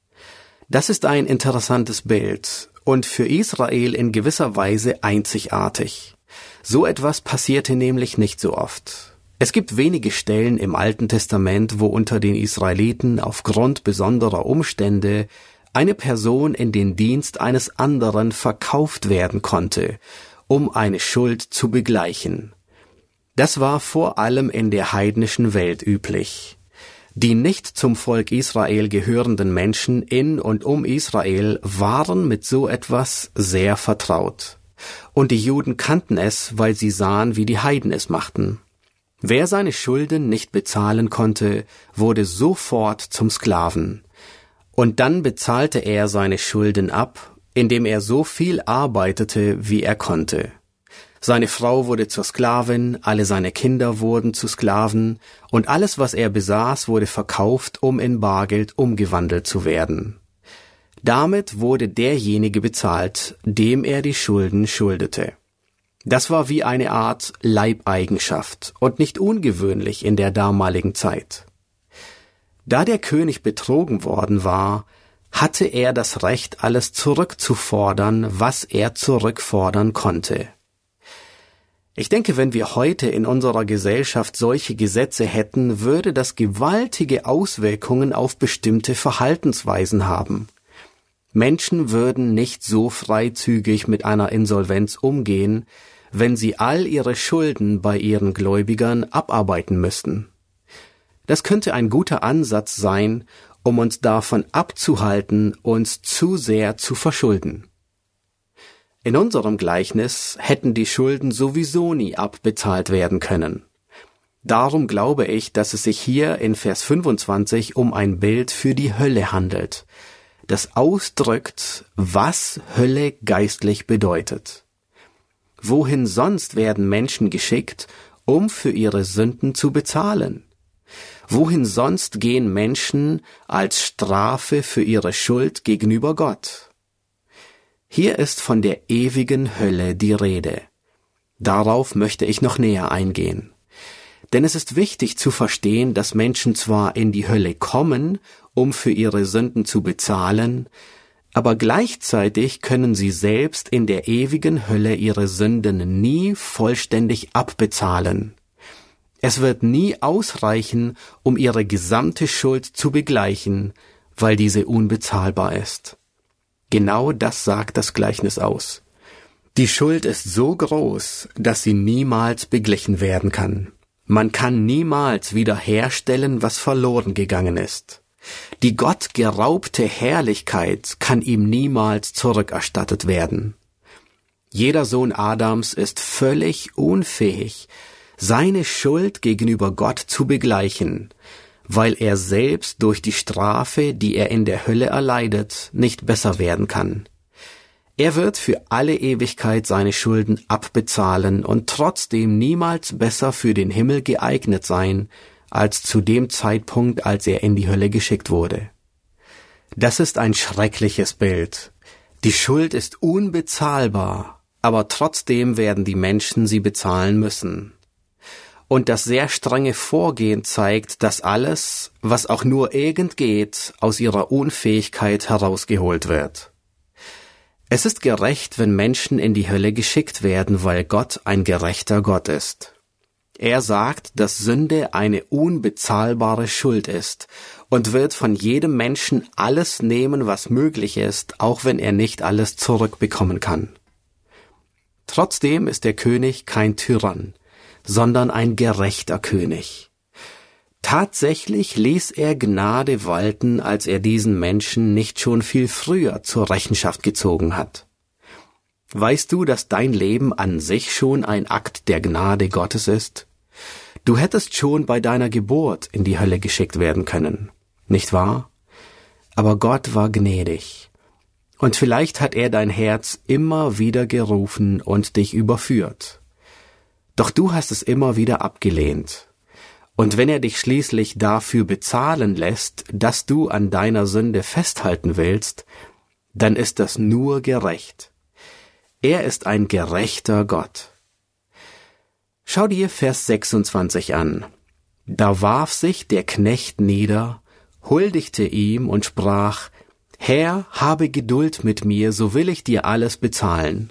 Das ist ein interessantes Bild und für Israel in gewisser Weise einzigartig. So etwas passierte nämlich nicht so oft. Es gibt wenige Stellen im Alten Testament, wo unter den Israeliten aufgrund besonderer Umstände eine Person in den Dienst eines anderen verkauft werden konnte, um eine Schuld zu begleichen. Das war vor allem in der heidnischen Welt üblich. Die nicht zum Volk Israel gehörenden Menschen in und um Israel waren mit so etwas sehr vertraut. Und die Juden kannten es, weil sie sahen, wie die Heiden es machten. Wer seine Schulden nicht bezahlen konnte, wurde sofort zum Sklaven. Und dann bezahlte er seine Schulden ab, indem er so viel arbeitete, wie er konnte. Seine Frau wurde zur Sklavin, alle seine Kinder wurden zu Sklaven, und alles, was er besaß, wurde verkauft, um in Bargeld umgewandelt zu werden. Damit wurde derjenige bezahlt, dem er die Schulden schuldete. Das war wie eine Art Leibeigenschaft und nicht ungewöhnlich in der damaligen Zeit. Da der König betrogen worden war, hatte er das Recht, alles zurückzufordern, was er zurückfordern konnte. Ich denke, wenn wir heute in unserer Gesellschaft solche Gesetze hätten, würde das gewaltige Auswirkungen auf bestimmte Verhaltensweisen haben. Menschen würden nicht so freizügig mit einer Insolvenz umgehen, wenn sie all ihre Schulden bei ihren Gläubigern abarbeiten müssten. Das könnte ein guter Ansatz sein, um uns davon abzuhalten, uns zu sehr zu verschulden. In unserem Gleichnis hätten die Schulden sowieso nie abbezahlt werden können. Darum glaube ich, dass es sich hier in Vers fünfundzwanzig um ein Bild für die Hölle handelt, das ausdrückt, was Hölle geistlich bedeutet. Wohin sonst werden Menschen geschickt, um für ihre Sünden zu bezahlen? Wohin sonst gehen Menschen als Strafe für ihre Schuld gegenüber Gott? Hier ist von der ewigen Hölle die Rede. Darauf möchte ich noch näher eingehen. Denn es ist wichtig zu verstehen, dass Menschen zwar in die Hölle kommen, um für ihre Sünden zu bezahlen, aber gleichzeitig können sie selbst in der ewigen Hölle ihre Sünden nie vollständig abbezahlen. Es wird nie ausreichen, um ihre gesamte Schuld zu begleichen, weil diese unbezahlbar ist. Genau das sagt das Gleichnis aus. Die Schuld ist so groß, dass sie niemals beglichen werden kann. Man kann niemals wiederherstellen, was verloren gegangen ist. Die Gott geraubte Herrlichkeit kann ihm niemals zurückerstattet werden. Jeder Sohn Adams ist völlig unfähig, seine Schuld gegenüber Gott zu begleichen, weil er selbst durch die Strafe, die er in der Hölle erleidet, nicht besser werden kann. Er wird für alle Ewigkeit seine Schulden abbezahlen und trotzdem niemals besser für den Himmel geeignet sein, als zu dem Zeitpunkt, als er in die Hölle geschickt wurde. Das ist ein schreckliches Bild. Die Schuld ist unbezahlbar, aber trotzdem werden die Menschen sie bezahlen müssen. Und das sehr strenge Vorgehen zeigt, dass alles, was auch nur irgend geht, aus ihrer Unfähigkeit herausgeholt wird. Es ist gerecht, wenn Menschen in die Hölle geschickt werden, weil Gott ein gerechter Gott ist. Er sagt, dass Sünde eine unbezahlbare Schuld ist und wird von jedem Menschen alles nehmen, was möglich ist, auch wenn er nicht alles zurückbekommen kann. Trotzdem ist der König kein Tyrann, sondern ein gerechter König. Tatsächlich ließ er Gnade walten, als er diesen Menschen nicht schon viel früher zur Rechenschaft gezogen hat. Weißt du, dass dein Leben an sich schon ein Akt der Gnade Gottes ist? Du hättest schon bei deiner Geburt in die Hölle geschickt werden können, nicht wahr? Aber Gott war gnädig. Und vielleicht hat er dein Herz immer wieder gerufen und dich überführt. Doch du hast es immer wieder abgelehnt. Und wenn er dich schließlich dafür bezahlen lässt, dass du an deiner Sünde festhalten willst, dann ist das nur gerecht. Er ist ein gerechter Gott. Schau dir Vers sechsundzwanzig an. Da warf sich der Knecht nieder, huldigte ihm und sprach: Herr, habe Geduld mit mir, so will ich dir alles bezahlen.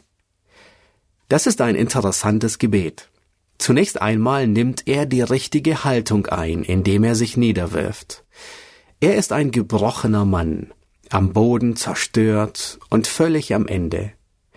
Das ist ein interessantes Gebet. Zunächst einmal nimmt er die richtige Haltung ein, indem er sich niederwirft. Er ist ein gebrochener Mann, am Boden zerstört und völlig am Ende.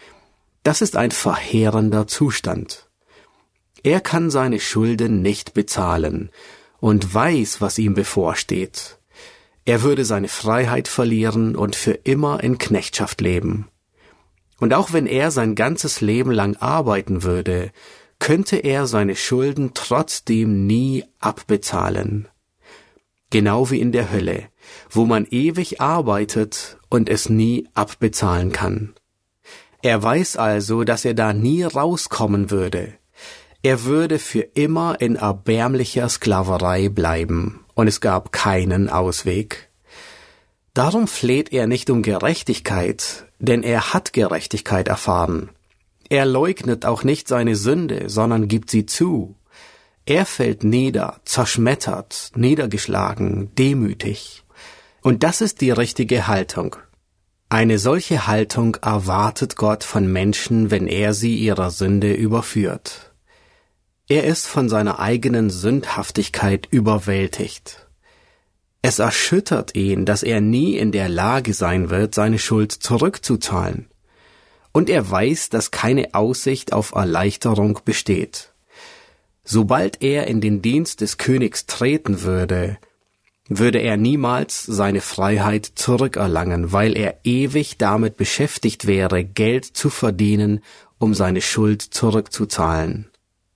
Das ist ein verheerender Zustand. Er kann seine Schulden nicht bezahlen und weiß, was ihm bevorsteht. Er würde seine Freiheit verlieren und für immer in Knechtschaft leben. Und auch wenn er sein ganzes Leben lang arbeiten würde, könnte er seine Schulden trotzdem nie abbezahlen. Genau wie in der Hölle, wo man ewig arbeitet und es nie abbezahlen kann. Er weiß also, dass er da nie rauskommen würde. Er würde für immer in erbärmlicher Sklaverei bleiben, und es gab keinen Ausweg. Darum fleht er nicht um Gerechtigkeit, denn er hat Gerechtigkeit erfahren. Er leugnet auch nicht seine Sünde, sondern gibt sie zu. Er fällt nieder, zerschmettert, niedergeschlagen, demütig. Und das ist die richtige Haltung. Eine solche Haltung erwartet Gott von Menschen, wenn er sie ihrer Sünde überführt. Er ist von seiner eigenen Sündhaftigkeit überwältigt. Es erschüttert ihn, dass er nie in der Lage sein wird, seine Schuld zurückzuzahlen. Und er weiß, dass keine Aussicht auf Erleichterung besteht. Sobald er in den Dienst des Königs treten würde, würde er niemals seine Freiheit zurückerlangen, weil er ewig damit beschäftigt wäre, Geld zu verdienen, um seine Schuld zurückzuzahlen.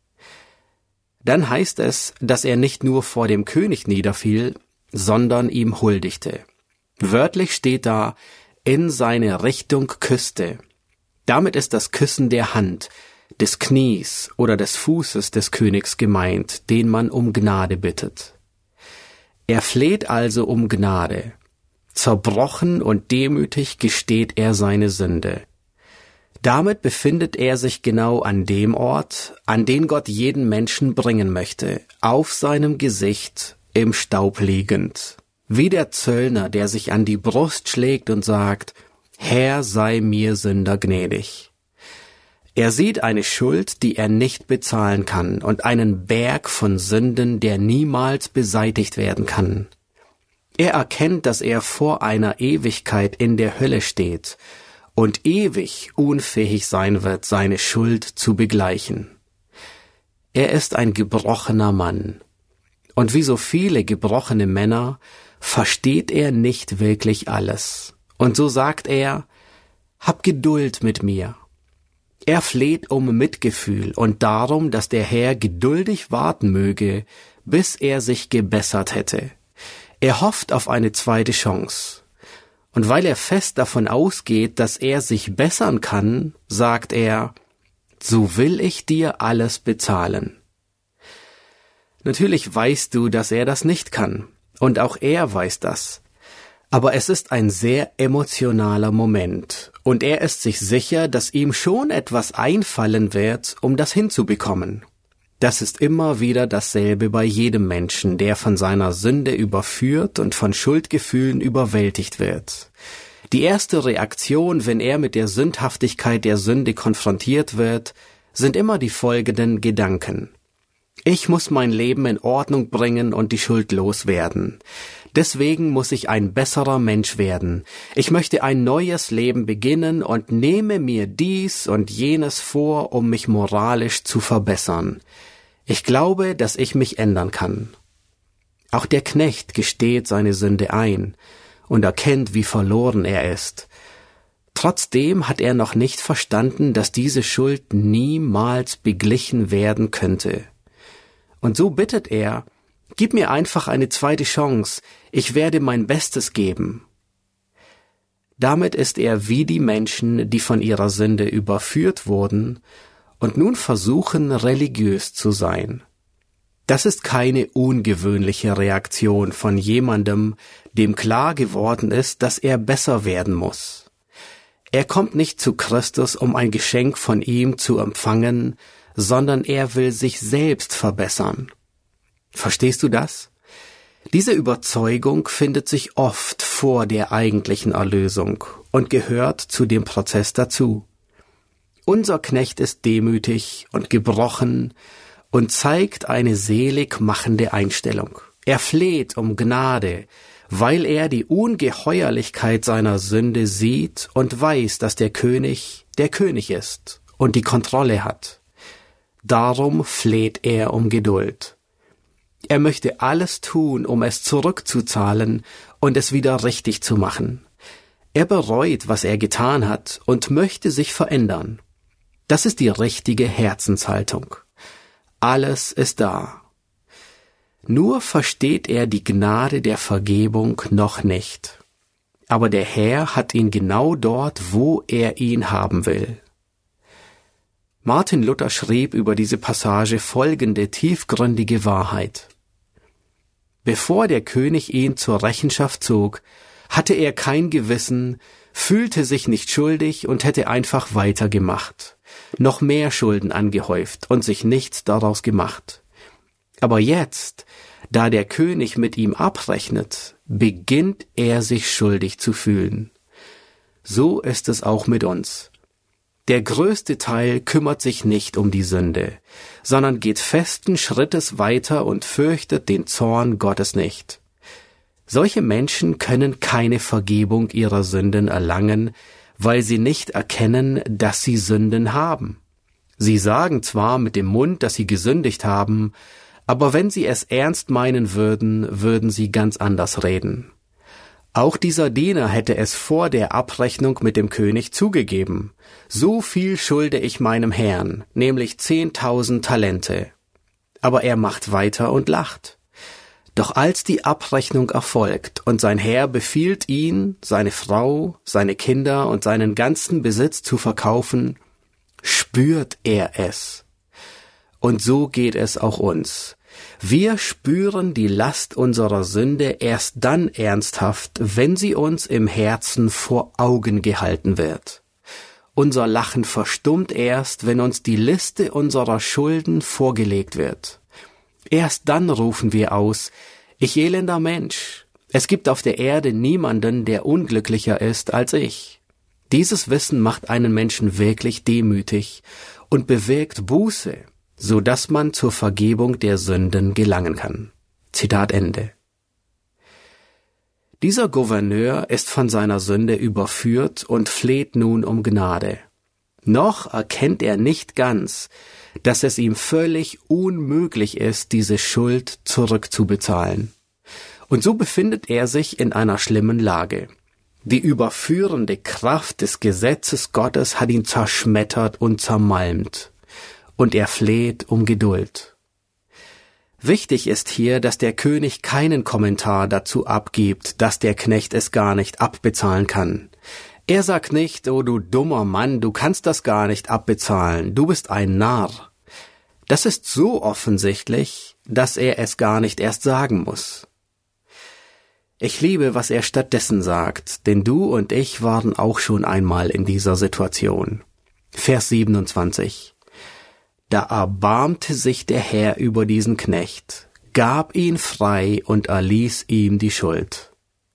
Dann heißt es, dass er nicht nur vor dem König niederfiel, sondern ihm huldigte. Wörtlich steht da, in seine Richtung küsste. Damit ist das Küssen der Hand, des Knies oder des Fußes des Königs gemeint, den man um Gnade bittet. Er fleht also um Gnade. Zerbrochen und demütig gesteht er seine Sünde. Damit befindet er sich genau an dem Ort, an den Gott jeden Menschen bringen möchte, auf seinem Gesicht, im Staub liegend, wie der Zöllner, der sich an die Brust schlägt und sagt: Herr, sei mir Sünder gnädig. Er sieht eine Schuld, die er nicht bezahlen kann, und einen Berg von Sünden, der niemals beseitigt werden kann. Er erkennt, dass er vor einer Ewigkeit in der Hölle steht und ewig unfähig sein wird, seine Schuld zu begleichen. Er ist ein gebrochener Mann. Und wie so viele gebrochene Männer versteht er nicht wirklich alles. Und so sagt er: Hab Geduld mit mir. Er fleht um Mitgefühl und darum, dass der Herr geduldig warten möge, bis er sich gebessert hätte. Er hofft auf eine zweite Chance. Und weil er fest davon ausgeht, dass er sich bessern kann, sagt er, so will ich dir alles bezahlen. Natürlich weißt du, dass er das nicht kann. Und auch er weiß das. Aber es ist ein sehr emotionaler Moment. Und er ist sich sicher, dass ihm schon etwas einfallen wird, um das hinzubekommen. Das ist immer wieder dasselbe bei jedem Menschen, der von seiner Sünde überführt und von Schuldgefühlen überwältigt wird. Die erste Reaktion, wenn er mit der Sündhaftigkeit der Sünde konfrontiert wird, sind immer die folgenden Gedanken. Ich muss mein Leben in Ordnung bringen und die Schuld loswerden. Deswegen muss ich ein besserer Mensch werden. Ich möchte ein neues Leben beginnen und nehme mir dies und jenes vor, um mich moralisch zu verbessern. Ich glaube, dass ich mich ändern kann. Auch der Knecht gesteht seine Sünde ein und erkennt, wie verloren er ist. Trotzdem hat er noch nicht verstanden, dass diese Schuld niemals beglichen werden könnte. Und so bittet er, gib mir einfach eine zweite Chance, ich werde mein Bestes geben. Damit ist er wie die Menschen, die von ihrer Sünde überführt wurden und nun versuchen, religiös zu sein. Das ist keine ungewöhnliche Reaktion von jemandem, dem klar geworden ist, dass er besser werden muss. Er kommt nicht zu Christus, um ein Geschenk von ihm zu empfangen, sondern er will sich selbst verbessern. Verstehst du das? Diese Überzeugung findet sich oft vor der eigentlichen Erlösung und gehört zu dem Prozess dazu. Unser Knecht ist demütig und gebrochen und zeigt eine selig machende Einstellung. Er fleht um Gnade, weil er die Ungeheuerlichkeit seiner Sünde sieht und weiß, dass der König der König ist und die Kontrolle hat. Darum fleht er um Geduld. Er möchte alles tun, um es zurückzuzahlen und es wieder richtig zu machen. Er bereut, was er getan hat und möchte sich verändern. Das ist die richtige Herzenshaltung. Alles ist da. Nur versteht er die Gnade der Vergebung noch nicht. Aber der Herr hat ihn genau dort, wo er ihn haben will. Martin Luther schrieb über diese Passage folgende tiefgründige Wahrheit. Bevor der König ihn zur Rechenschaft zog, hatte er kein Gewissen, fühlte sich nicht schuldig und hätte einfach weitergemacht, noch mehr Schulden angehäuft und sich nichts daraus gemacht. Aber jetzt, da der König mit ihm abrechnet, beginnt er sich schuldig zu fühlen. So ist es auch mit uns. Der größte Teil kümmert sich nicht um die Sünde, sondern geht festen Schrittes weiter und fürchtet den Zorn Gottes nicht. Solche Menschen können keine Vergebung ihrer Sünden erlangen, weil sie nicht erkennen, dass sie Sünden haben. Sie sagen zwar mit dem Mund, dass sie gesündigt haben, aber wenn sie es ernst meinen würden, würden sie ganz anders reden. Auch dieser Diener hätte es vor der Abrechnung mit dem König zugegeben. So viel schulde ich meinem Herrn, nämlich zehntausend Talente. Aber er macht weiter und lacht. Doch als die Abrechnung erfolgt und sein Herr befiehlt ihn, seine Frau, seine Kinder und seinen ganzen Besitz zu verkaufen, spürt er es. Und so geht es auch uns. Wir spüren die Last unserer Sünde erst dann ernsthaft, wenn sie uns im Herzen vor Augen gehalten wird. Unser Lachen verstummt erst, wenn uns die Liste unserer Schulden vorgelegt wird. Erst dann rufen wir aus, ich elender Mensch, es gibt auf der Erde niemanden, der unglücklicher ist als ich. Dieses Wissen macht einen Menschen wirklich demütig und bewirkt Buße, so dass man zur Vergebung der Sünden gelangen kann. Zitat Ende. Dieser Gouverneur ist von seiner Sünde überführt und fleht nun um Gnade. Noch erkennt er nicht ganz, dass es ihm völlig unmöglich ist, diese Schuld zurückzubezahlen. Und so befindet er sich in einer schlimmen Lage. Die überführende Kraft des Gesetzes Gottes hat ihn zerschmettert und zermalmt. Und er fleht um Geduld. Wichtig ist hier, dass der König keinen Kommentar dazu abgibt, dass der Knecht es gar nicht abbezahlen kann. Er sagt nicht, oh du dummer Mann, du kannst das gar nicht abbezahlen, du bist ein Narr. Das ist so offensichtlich, dass er es gar nicht erst sagen muss. Ich liebe, was er stattdessen sagt, denn du und ich waren auch schon einmal in dieser Situation. Vers siebenundzwanzig. Da erbarmte sich der Herr über diesen Knecht, gab ihn frei und erließ ihm die Schuld.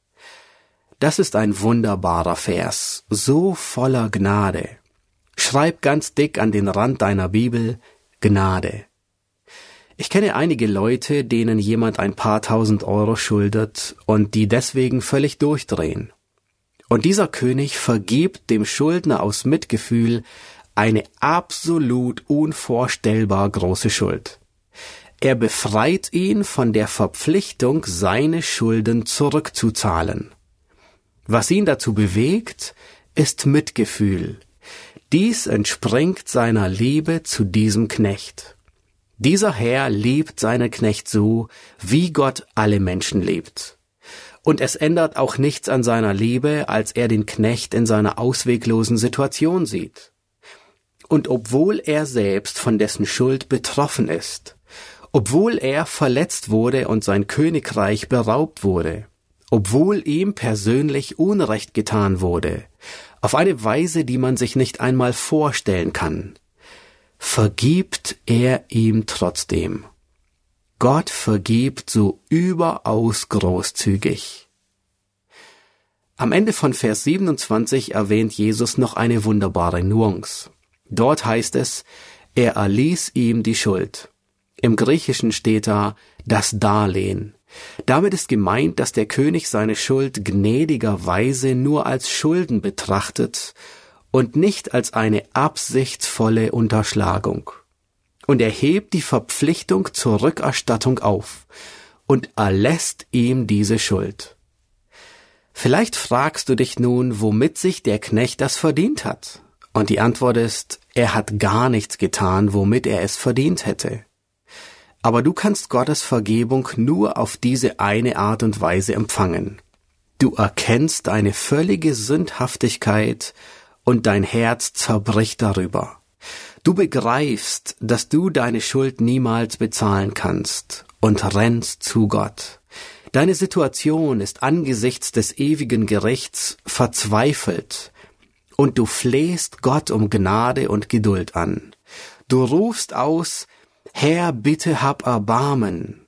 Das ist ein wunderbarer Vers, so voller Gnade. Schreib ganz dick an den Rand deiner Bibel, Gnade. Ich kenne einige Leute, denen jemand ein paar tausend Euro schuldet und die deswegen völlig durchdrehen. Und dieser König vergibt dem Schuldner aus Mitgefühl eine absolut unvorstellbar große Schuld. Er befreit ihn von der Verpflichtung, seine Schulden zurückzuzahlen. Was ihn dazu bewegt, ist Mitgefühl. Dies entspringt seiner Liebe zu diesem Knecht. Dieser Herr liebt seinen Knecht so, wie Gott alle Menschen liebt. Und es ändert auch nichts an seiner Liebe, als er den Knecht in seiner ausweglosen Situation sieht. Und obwohl er selbst von dessen Schuld betroffen ist, obwohl er verletzt wurde und sein Königreich beraubt wurde, obwohl ihm persönlich Unrecht getan wurde, auf eine Weise, die man sich nicht einmal vorstellen kann, vergibt er ihm trotzdem. Gott vergibt so überaus großzügig. Am Ende von Vers siebenundzwanzig erwähnt Jesus noch eine wunderbare Nuance. Dort heißt es, er erließ ihm die Schuld. Im Griechischen steht da das Darlehen. Damit ist gemeint, dass der König seine Schuld gnädigerweise nur als Schulden betrachtet und nicht als eine absichtsvolle Unterschlagung. Und er hebt die Verpflichtung zur Rückerstattung auf und erlässt ihm diese Schuld. Vielleicht fragst du dich nun, womit sich der Knecht das verdient hat. Und die Antwort ist, er hat gar nichts getan, womit er es verdient hätte. Aber du kannst Gottes Vergebung nur auf diese eine Art und Weise empfangen. Du erkennst deine völlige Sündhaftigkeit und dein Herz zerbricht darüber. Du begreifst, dass du deine Schuld niemals bezahlen kannst und rennst zu Gott. Deine Situation ist angesichts des ewigen Gerichts verzweifelt und du flehst Gott um Gnade und Geduld an. Du rufst aus, Herr, bitte hab Erbarmen.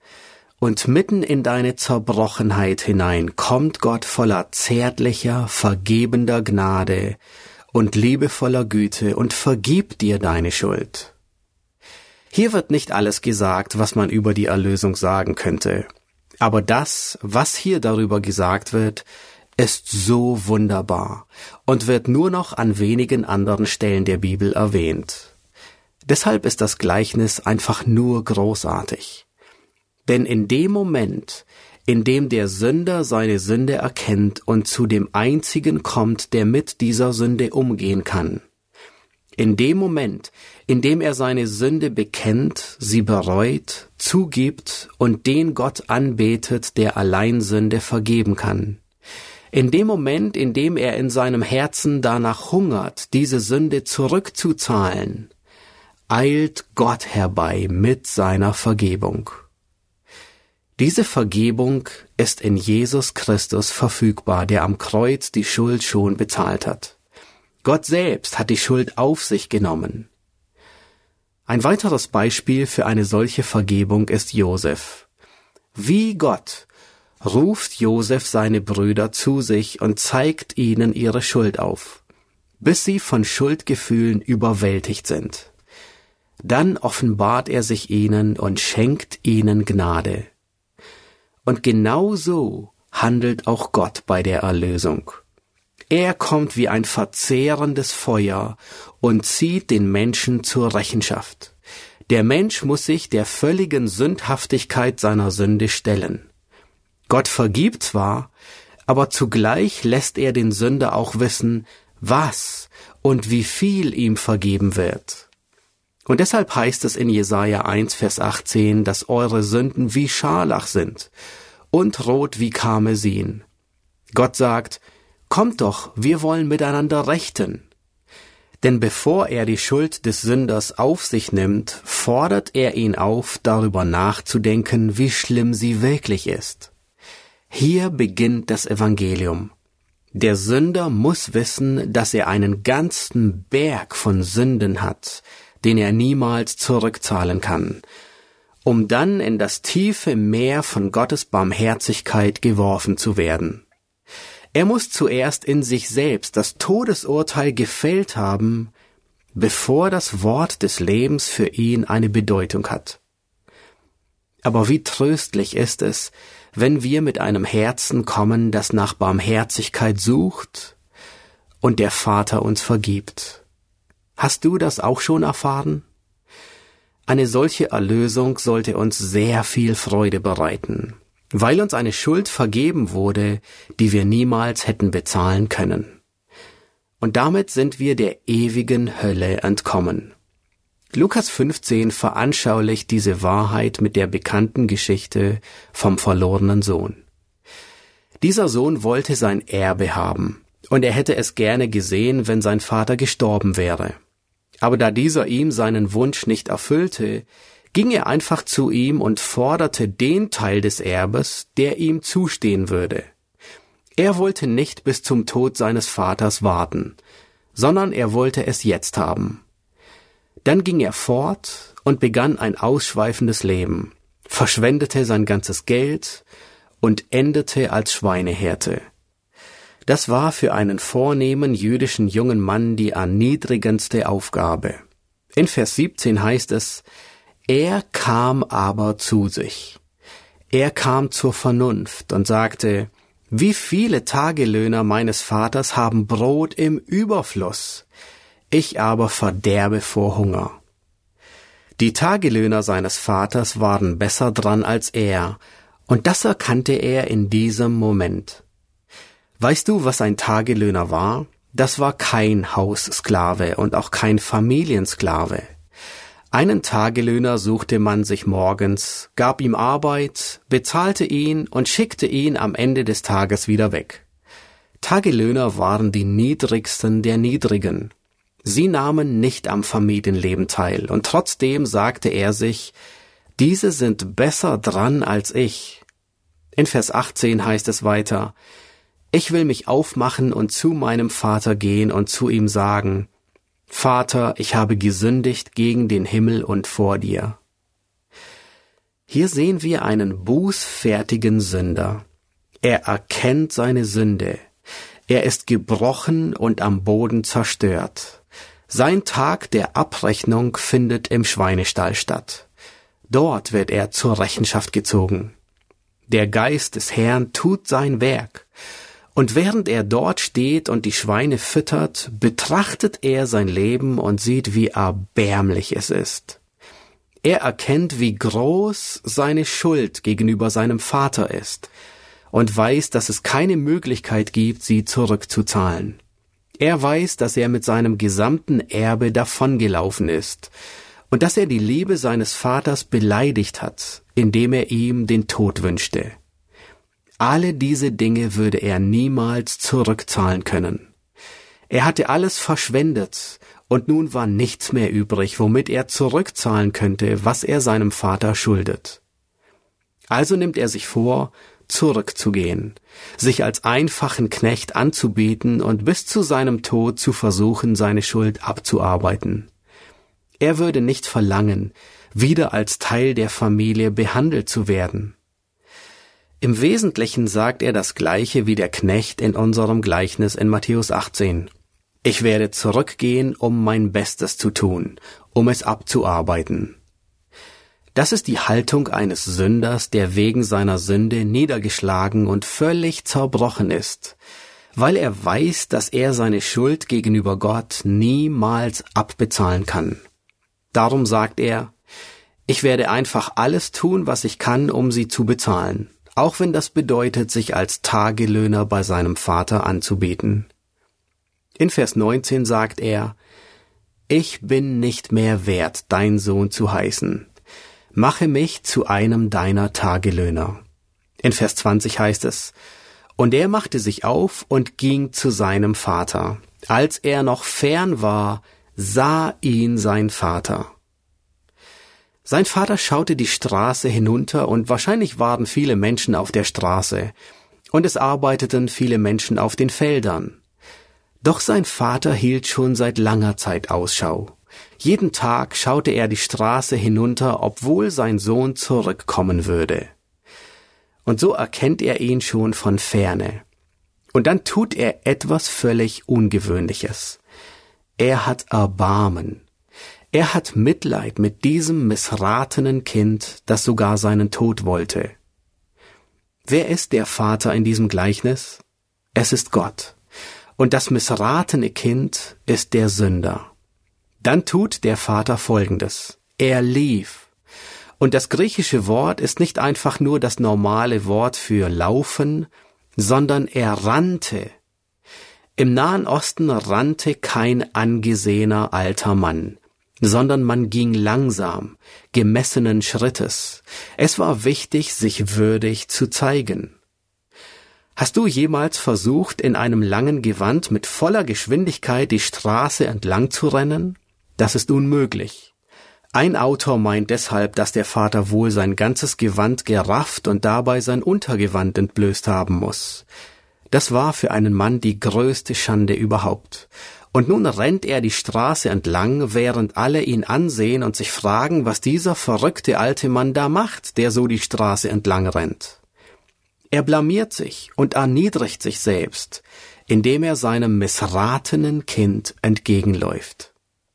Und mitten in deine Zerbrochenheit hinein kommt Gott voller zärtlicher, vergebender Gnade und liebevoller Güte und vergibt dir deine Schuld. Hier wird nicht alles gesagt, was man über die Erlösung sagen könnte. Aber das, was hier darüber gesagt wird, ist so wunderbar und wird nur noch an wenigen anderen Stellen der Bibel erwähnt. Deshalb ist das Gleichnis einfach nur großartig. Denn in dem Moment, in dem der Sünder seine Sünde erkennt und zu dem Einzigen kommt, der mit dieser Sünde umgehen kann, in dem Moment, in dem er seine Sünde bekennt, sie bereut, zugibt und den Gott anbetet, der allein Sünde vergeben kann, in dem Moment, in dem er in seinem Herzen danach hungert, diese Sünde zurückzuzahlen, eilt Gott herbei mit seiner Vergebung. Diese Vergebung ist in Jesus Christus verfügbar, der am Kreuz die Schuld schon bezahlt hat. Gott selbst hat die Schuld auf sich genommen. Ein weiteres Beispiel für eine solche Vergebung ist Josef. Wie Gott ruft Josef seine Brüder zu sich und zeigt ihnen ihre Schuld auf, bis sie von Schuldgefühlen überwältigt sind. Dann offenbart er sich ihnen und schenkt ihnen Gnade. Und genau so handelt auch Gott bei der Erlösung. Er kommt wie ein verzehrendes Feuer und zieht den Menschen zur Rechenschaft. Der Mensch muss sich der völligen Sündhaftigkeit seiner Sünde stellen. Gott vergibt zwar, aber zugleich lässt er den Sünder auch wissen, was und wie viel ihm vergeben wird. Und deshalb heißt es in Jesaja eins, Vers achtzehn, dass eure Sünden wie Scharlach sind und rot wie Karmesin. Gott sagt, kommt doch, wir wollen miteinander rechten. Denn bevor er die Schuld des Sünders auf sich nimmt, fordert er ihn auf, darüber nachzudenken, wie schlimm sie wirklich ist. Hier beginnt das Evangelium. Der Sünder muss wissen, dass er einen ganzen Berg von Sünden hat, den er niemals zurückzahlen kann, um dann in das tiefe Meer von Gottes Barmherzigkeit geworfen zu werden. Er muss zuerst in sich selbst das Todesurteil gefällt haben, bevor das Wort des Lebens für ihn eine Bedeutung hat. Aber wie tröstlich ist es, wenn wir mit einem Herzen kommen, das nach Barmherzigkeit sucht und der Vater uns vergibt. Hast du das auch schon erfahren? Eine solche Erlösung sollte uns sehr viel Freude bereiten, weil uns eine Schuld vergeben wurde, die wir niemals hätten bezahlen können. Und damit sind wir der ewigen Hölle entkommen. Lukas fünfzehn veranschaulicht diese Wahrheit mit der bekannten Geschichte vom verlorenen Sohn. Dieser Sohn wollte sein Erbe haben, und er hätte es gerne gesehen, wenn sein Vater gestorben wäre. Aber da dieser ihm seinen Wunsch nicht erfüllte, ging er einfach zu ihm und forderte den Teil des Erbes, der ihm zustehen würde. Er wollte nicht bis zum Tod seines Vaters warten, sondern er wollte es jetzt haben. Dann ging er fort und begann ein ausschweifendes Leben, verschwendete sein ganzes Geld und endete als Schweinehirte. Das war für einen vornehmen jüdischen jungen Mann die erniedrigendste Aufgabe. In Vers siebzehn heißt es, er kam aber zu sich. Er kam zur Vernunft und sagte, wie viele Tagelöhner meines Vaters haben Brot im Überfluss, ich aber verderbe vor Hunger. Die Tagelöhner seines Vaters waren besser dran als er, und das erkannte er in diesem Moment. Weißt du, was ein Tagelöhner war? Das war kein Haussklave und auch kein Familiensklave. Einen Tagelöhner suchte man sich morgens, gab ihm Arbeit, bezahlte ihn und schickte ihn am Ende des Tages wieder weg. Tagelöhner waren die niedrigsten der Niedrigen. Sie nahmen nicht am Familienleben teil, und trotzdem sagte er sich, diese sind besser dran als ich. In Vers achtzehn heißt es weiter, ich will mich aufmachen und zu meinem Vater gehen und zu ihm sagen, Vater, ich habe gesündigt gegen den Himmel und vor dir. Hier sehen wir einen bußfertigen Sünder. Er erkennt seine Sünde. Er ist gebrochen und am Boden zerstört. Sein Tag der Abrechnung findet im Schweinestall statt. Dort wird er zur Rechenschaft gezogen. Der Geist des Herrn tut sein Werk. Und während er dort steht und die Schweine füttert, betrachtet er sein Leben und sieht, wie erbärmlich es ist. Er erkennt, wie groß seine Schuld gegenüber seinem Vater ist und weiß, dass es keine Möglichkeit gibt, sie zurückzuzahlen. Er weiß, dass er mit seinem gesamten Erbe davongelaufen ist und dass er die Liebe seines Vaters beleidigt hat, indem er ihm den Tod wünschte. Alle diese Dinge würde er niemals zurückzahlen können. Er hatte alles verschwendet, und nun war nichts mehr übrig, womit er zurückzahlen könnte, was er seinem Vater schuldet. Also nimmt er sich vor, zurückzugehen, sich als einfachen Knecht anzubieten und bis zu seinem Tod zu versuchen, seine Schuld abzuarbeiten. Er würde nicht verlangen, wieder als Teil der Familie behandelt zu werden. Im Wesentlichen sagt er das Gleiche wie der Knecht in unserem Gleichnis in Matthäus achtzehn. Ich werde zurückgehen, um mein Bestes zu tun, um es abzuarbeiten. Das ist die Haltung eines Sünders, der wegen seiner Sünde niedergeschlagen und völlig zerbrochen ist, weil er weiß, dass er seine Schuld gegenüber Gott niemals abbezahlen kann. Darum sagt er, ich werde einfach alles tun, was ich kann, um sie zu bezahlen. auch wenn das bedeutet, sich als Tagelöhner bei seinem Vater anzubieten. In Vers neunzehn sagt er: Ich bin nicht mehr wert, dein Sohn zu heißen. Mache mich zu einem deiner Tagelöhner. In Vers zwanzig heißt es: Und er machte sich auf und ging zu seinem Vater. Als er noch fern war, sah ihn sein Vater. Sein Vater schaute die Straße hinunter, und wahrscheinlich waren viele Menschen auf der Straße, und es arbeiteten viele Menschen auf den Feldern. Doch sein Vater hielt schon seit langer Zeit Ausschau. Jeden Tag schaute er die Straße hinunter, obwohl sein Sohn zurückkommen würde. Und so erkennt er ihn schon von ferne. Und dann tut er etwas völlig Ungewöhnliches. Er hat Erbarmen. Er hat Mitleid mit diesem missratenen Kind, das sogar seinen Tod wollte. Wer ist der Vater in diesem Gleichnis? Es ist Gott. Und das missratene Kind ist der Sünder. Dann tut der Vater Folgendes: Er lief. Und das griechische Wort ist nicht einfach nur das normale Wort für laufen, sondern er rannte. Im Nahen Osten rannte kein angesehener alter Mann, sondern man ging langsam, gemessenen Schrittes. Es war wichtig, sich würdig zu zeigen. Hast du jemals versucht, in einem langen Gewand mit voller Geschwindigkeit die Straße entlang zu rennen? Das ist unmöglich. Ein Autor meint deshalb, dass der Vater wohl sein ganzes Gewand gerafft und dabei sein Untergewand entblößt haben muss. Das war für einen Mann die größte Schande überhaupt. Und nun rennt er die Straße entlang, während alle ihn ansehen und sich fragen, was dieser verrückte alte Mann da macht, der so die Straße entlang rennt. Er blamiert sich und erniedrigt sich selbst, indem er seinem missratenen Kind entgegenläuft.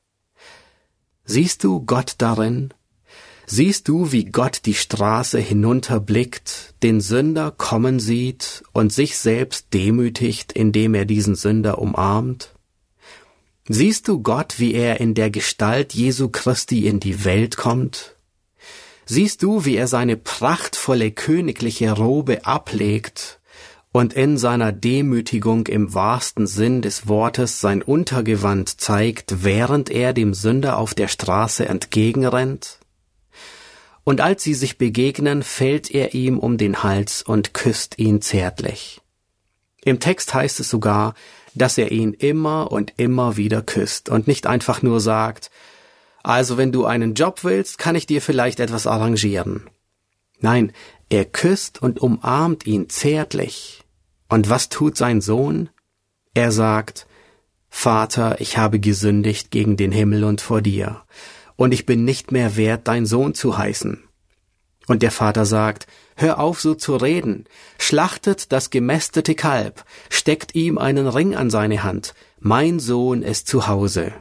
Siehst du Gott darin? Siehst du, wie Gott die Straße hinunterblickt, den Sünder kommen sieht und sich selbst demütigt, indem er diesen Sünder umarmt? Siehst du Gott, wie er in der Gestalt Jesu Christi in die Welt kommt? Siehst du, wie er seine prachtvolle königliche Robe ablegt und in seiner Demütigung im wahrsten Sinn des Wortes sein Untergewand zeigt, während er dem Sünder auf der Straße entgegenrennt? Und als sie sich begegnen, fällt er ihm um den Hals und küsst ihn zärtlich. Im Text heißt es sogar, dass er ihn immer und immer wieder küsst und nicht einfach nur sagt: Also wenn du einen Job willst, kann ich dir vielleicht etwas arrangieren. Nein, er küsst und umarmt ihn zärtlich. Und was tut sein Sohn? Er sagt: Vater, ich habe gesündigt gegen den Himmel und vor dir, und ich bin nicht mehr wert, dein Sohn zu heißen. Und der Vater sagt: Hör auf, so zu reden. Schlachtet das gemästete Kalb, steckt ihm einen Ring an seine Hand. Mein Sohn ist zu Hause.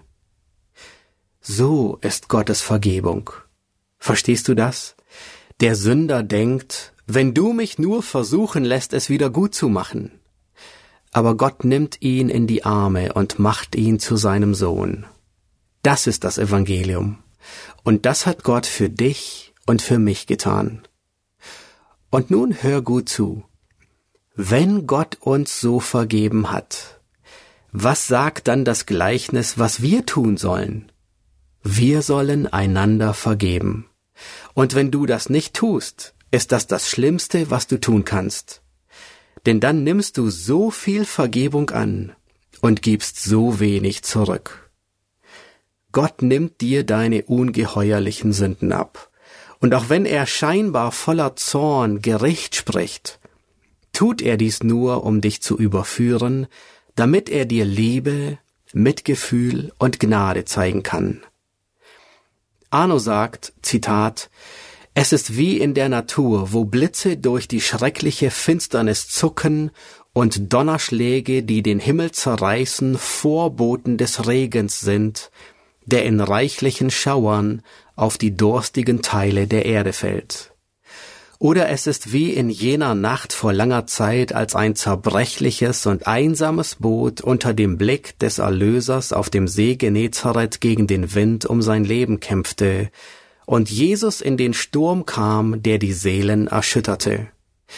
So ist Gottes Vergebung. Verstehst du das? Der Sünder denkt: Wenn du mich nur versuchen lässt, es wieder gut zu machen. Aber Gott nimmt ihn in die Arme und macht ihn zu seinem Sohn. Das ist das Evangelium. Und das hat Gott für dich und für mich getan. Und nun hör gut zu. Wenn Gott uns so vergeben hat, was sagt dann das Gleichnis, was wir tun sollen? Wir sollen einander vergeben. Und wenn du das nicht tust, ist das das Schlimmste, was du tun kannst. Denn dann nimmst du so viel Vergebung an und gibst so wenig zurück. Gott nimmt dir deine ungeheuerlichen Sünden ab. Und auch wenn er scheinbar voller Zorn Gericht spricht, tut er dies nur, um dich zu überführen, damit er dir Liebe, Mitgefühl und Gnade zeigen kann. Arno sagt, Zitat: Es ist wie in der Natur, wo Blitze durch die schreckliche Finsternis zucken und Donnerschläge, die den Himmel zerreißen, Vorboten des Regens sind, der in reichlichen Schauern auf die durstigen Teile der Erde fällt. Oder es ist wie in jener Nacht vor langer Zeit, als ein zerbrechliches und einsames Boot unter dem Blick des Erlösers auf dem See Genezareth gegen den Wind um sein Leben kämpfte und Jesus in den Sturm kam, der die Seelen erschütterte.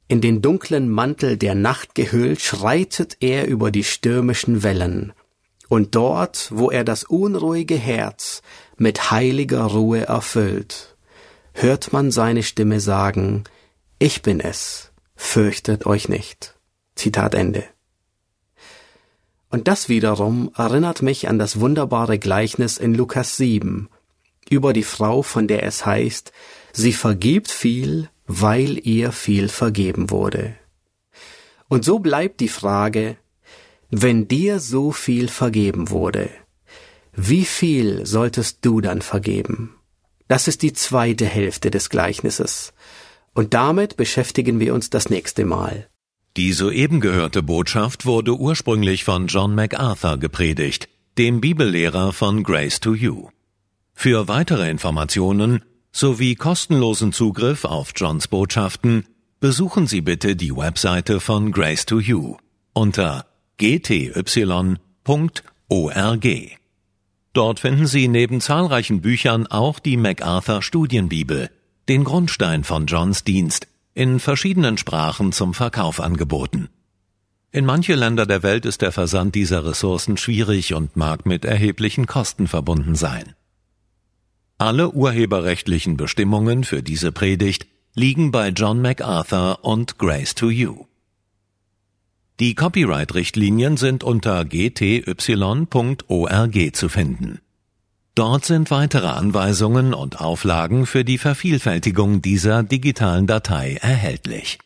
In den dunklen Mantel der Nacht gehüllt, schreitet er über die stürmischen Wellen. Und dort, wo er das unruhige Herz mit heiliger Ruhe erfüllt, hört man seine Stimme sagen, ich bin es, fürchtet euch nicht. Zitat Ende. Und das wiederum erinnert mich an das wunderbare Gleichnis in Lukas sieben, über die Frau, von der es heißt, sie vergibt viel, weil ihr viel vergeben wurde. Und so bleibt die Frage, wenn dir so viel vergeben wurde, wie viel solltest du dann vergeben? Das ist die zweite Hälfte des Gleichnisses. Und damit beschäftigen wir uns das nächste Mal. Die soeben gehörte Botschaft wurde ursprünglich von John MacArthur gepredigt, dem Bibellehrer von Grace to You. Für weitere Informationen sowie kostenlosen Zugriff auf Johns Botschaften besuchen Sie bitte die Webseite von Grace to You unter g t y punkt org. Dort finden Sie neben zahlreichen Büchern auch die MacArthur Studienbibel, den Grundstein von Johns Dienst, in verschiedenen Sprachen zum Verkauf angeboten. In manche Länder der Welt ist der Versand dieser Ressourcen schwierig und mag mit erheblichen Kosten verbunden sein. Alle urheberrechtlichen Bestimmungen für diese Predigt liegen bei John MacArthur und Grace to You. Die Copyright-Richtlinien sind unter g t y punkt org zu finden. Dort sind weitere Anweisungen und Auflagen für die Vervielfältigung dieser digitalen Datei erhältlich.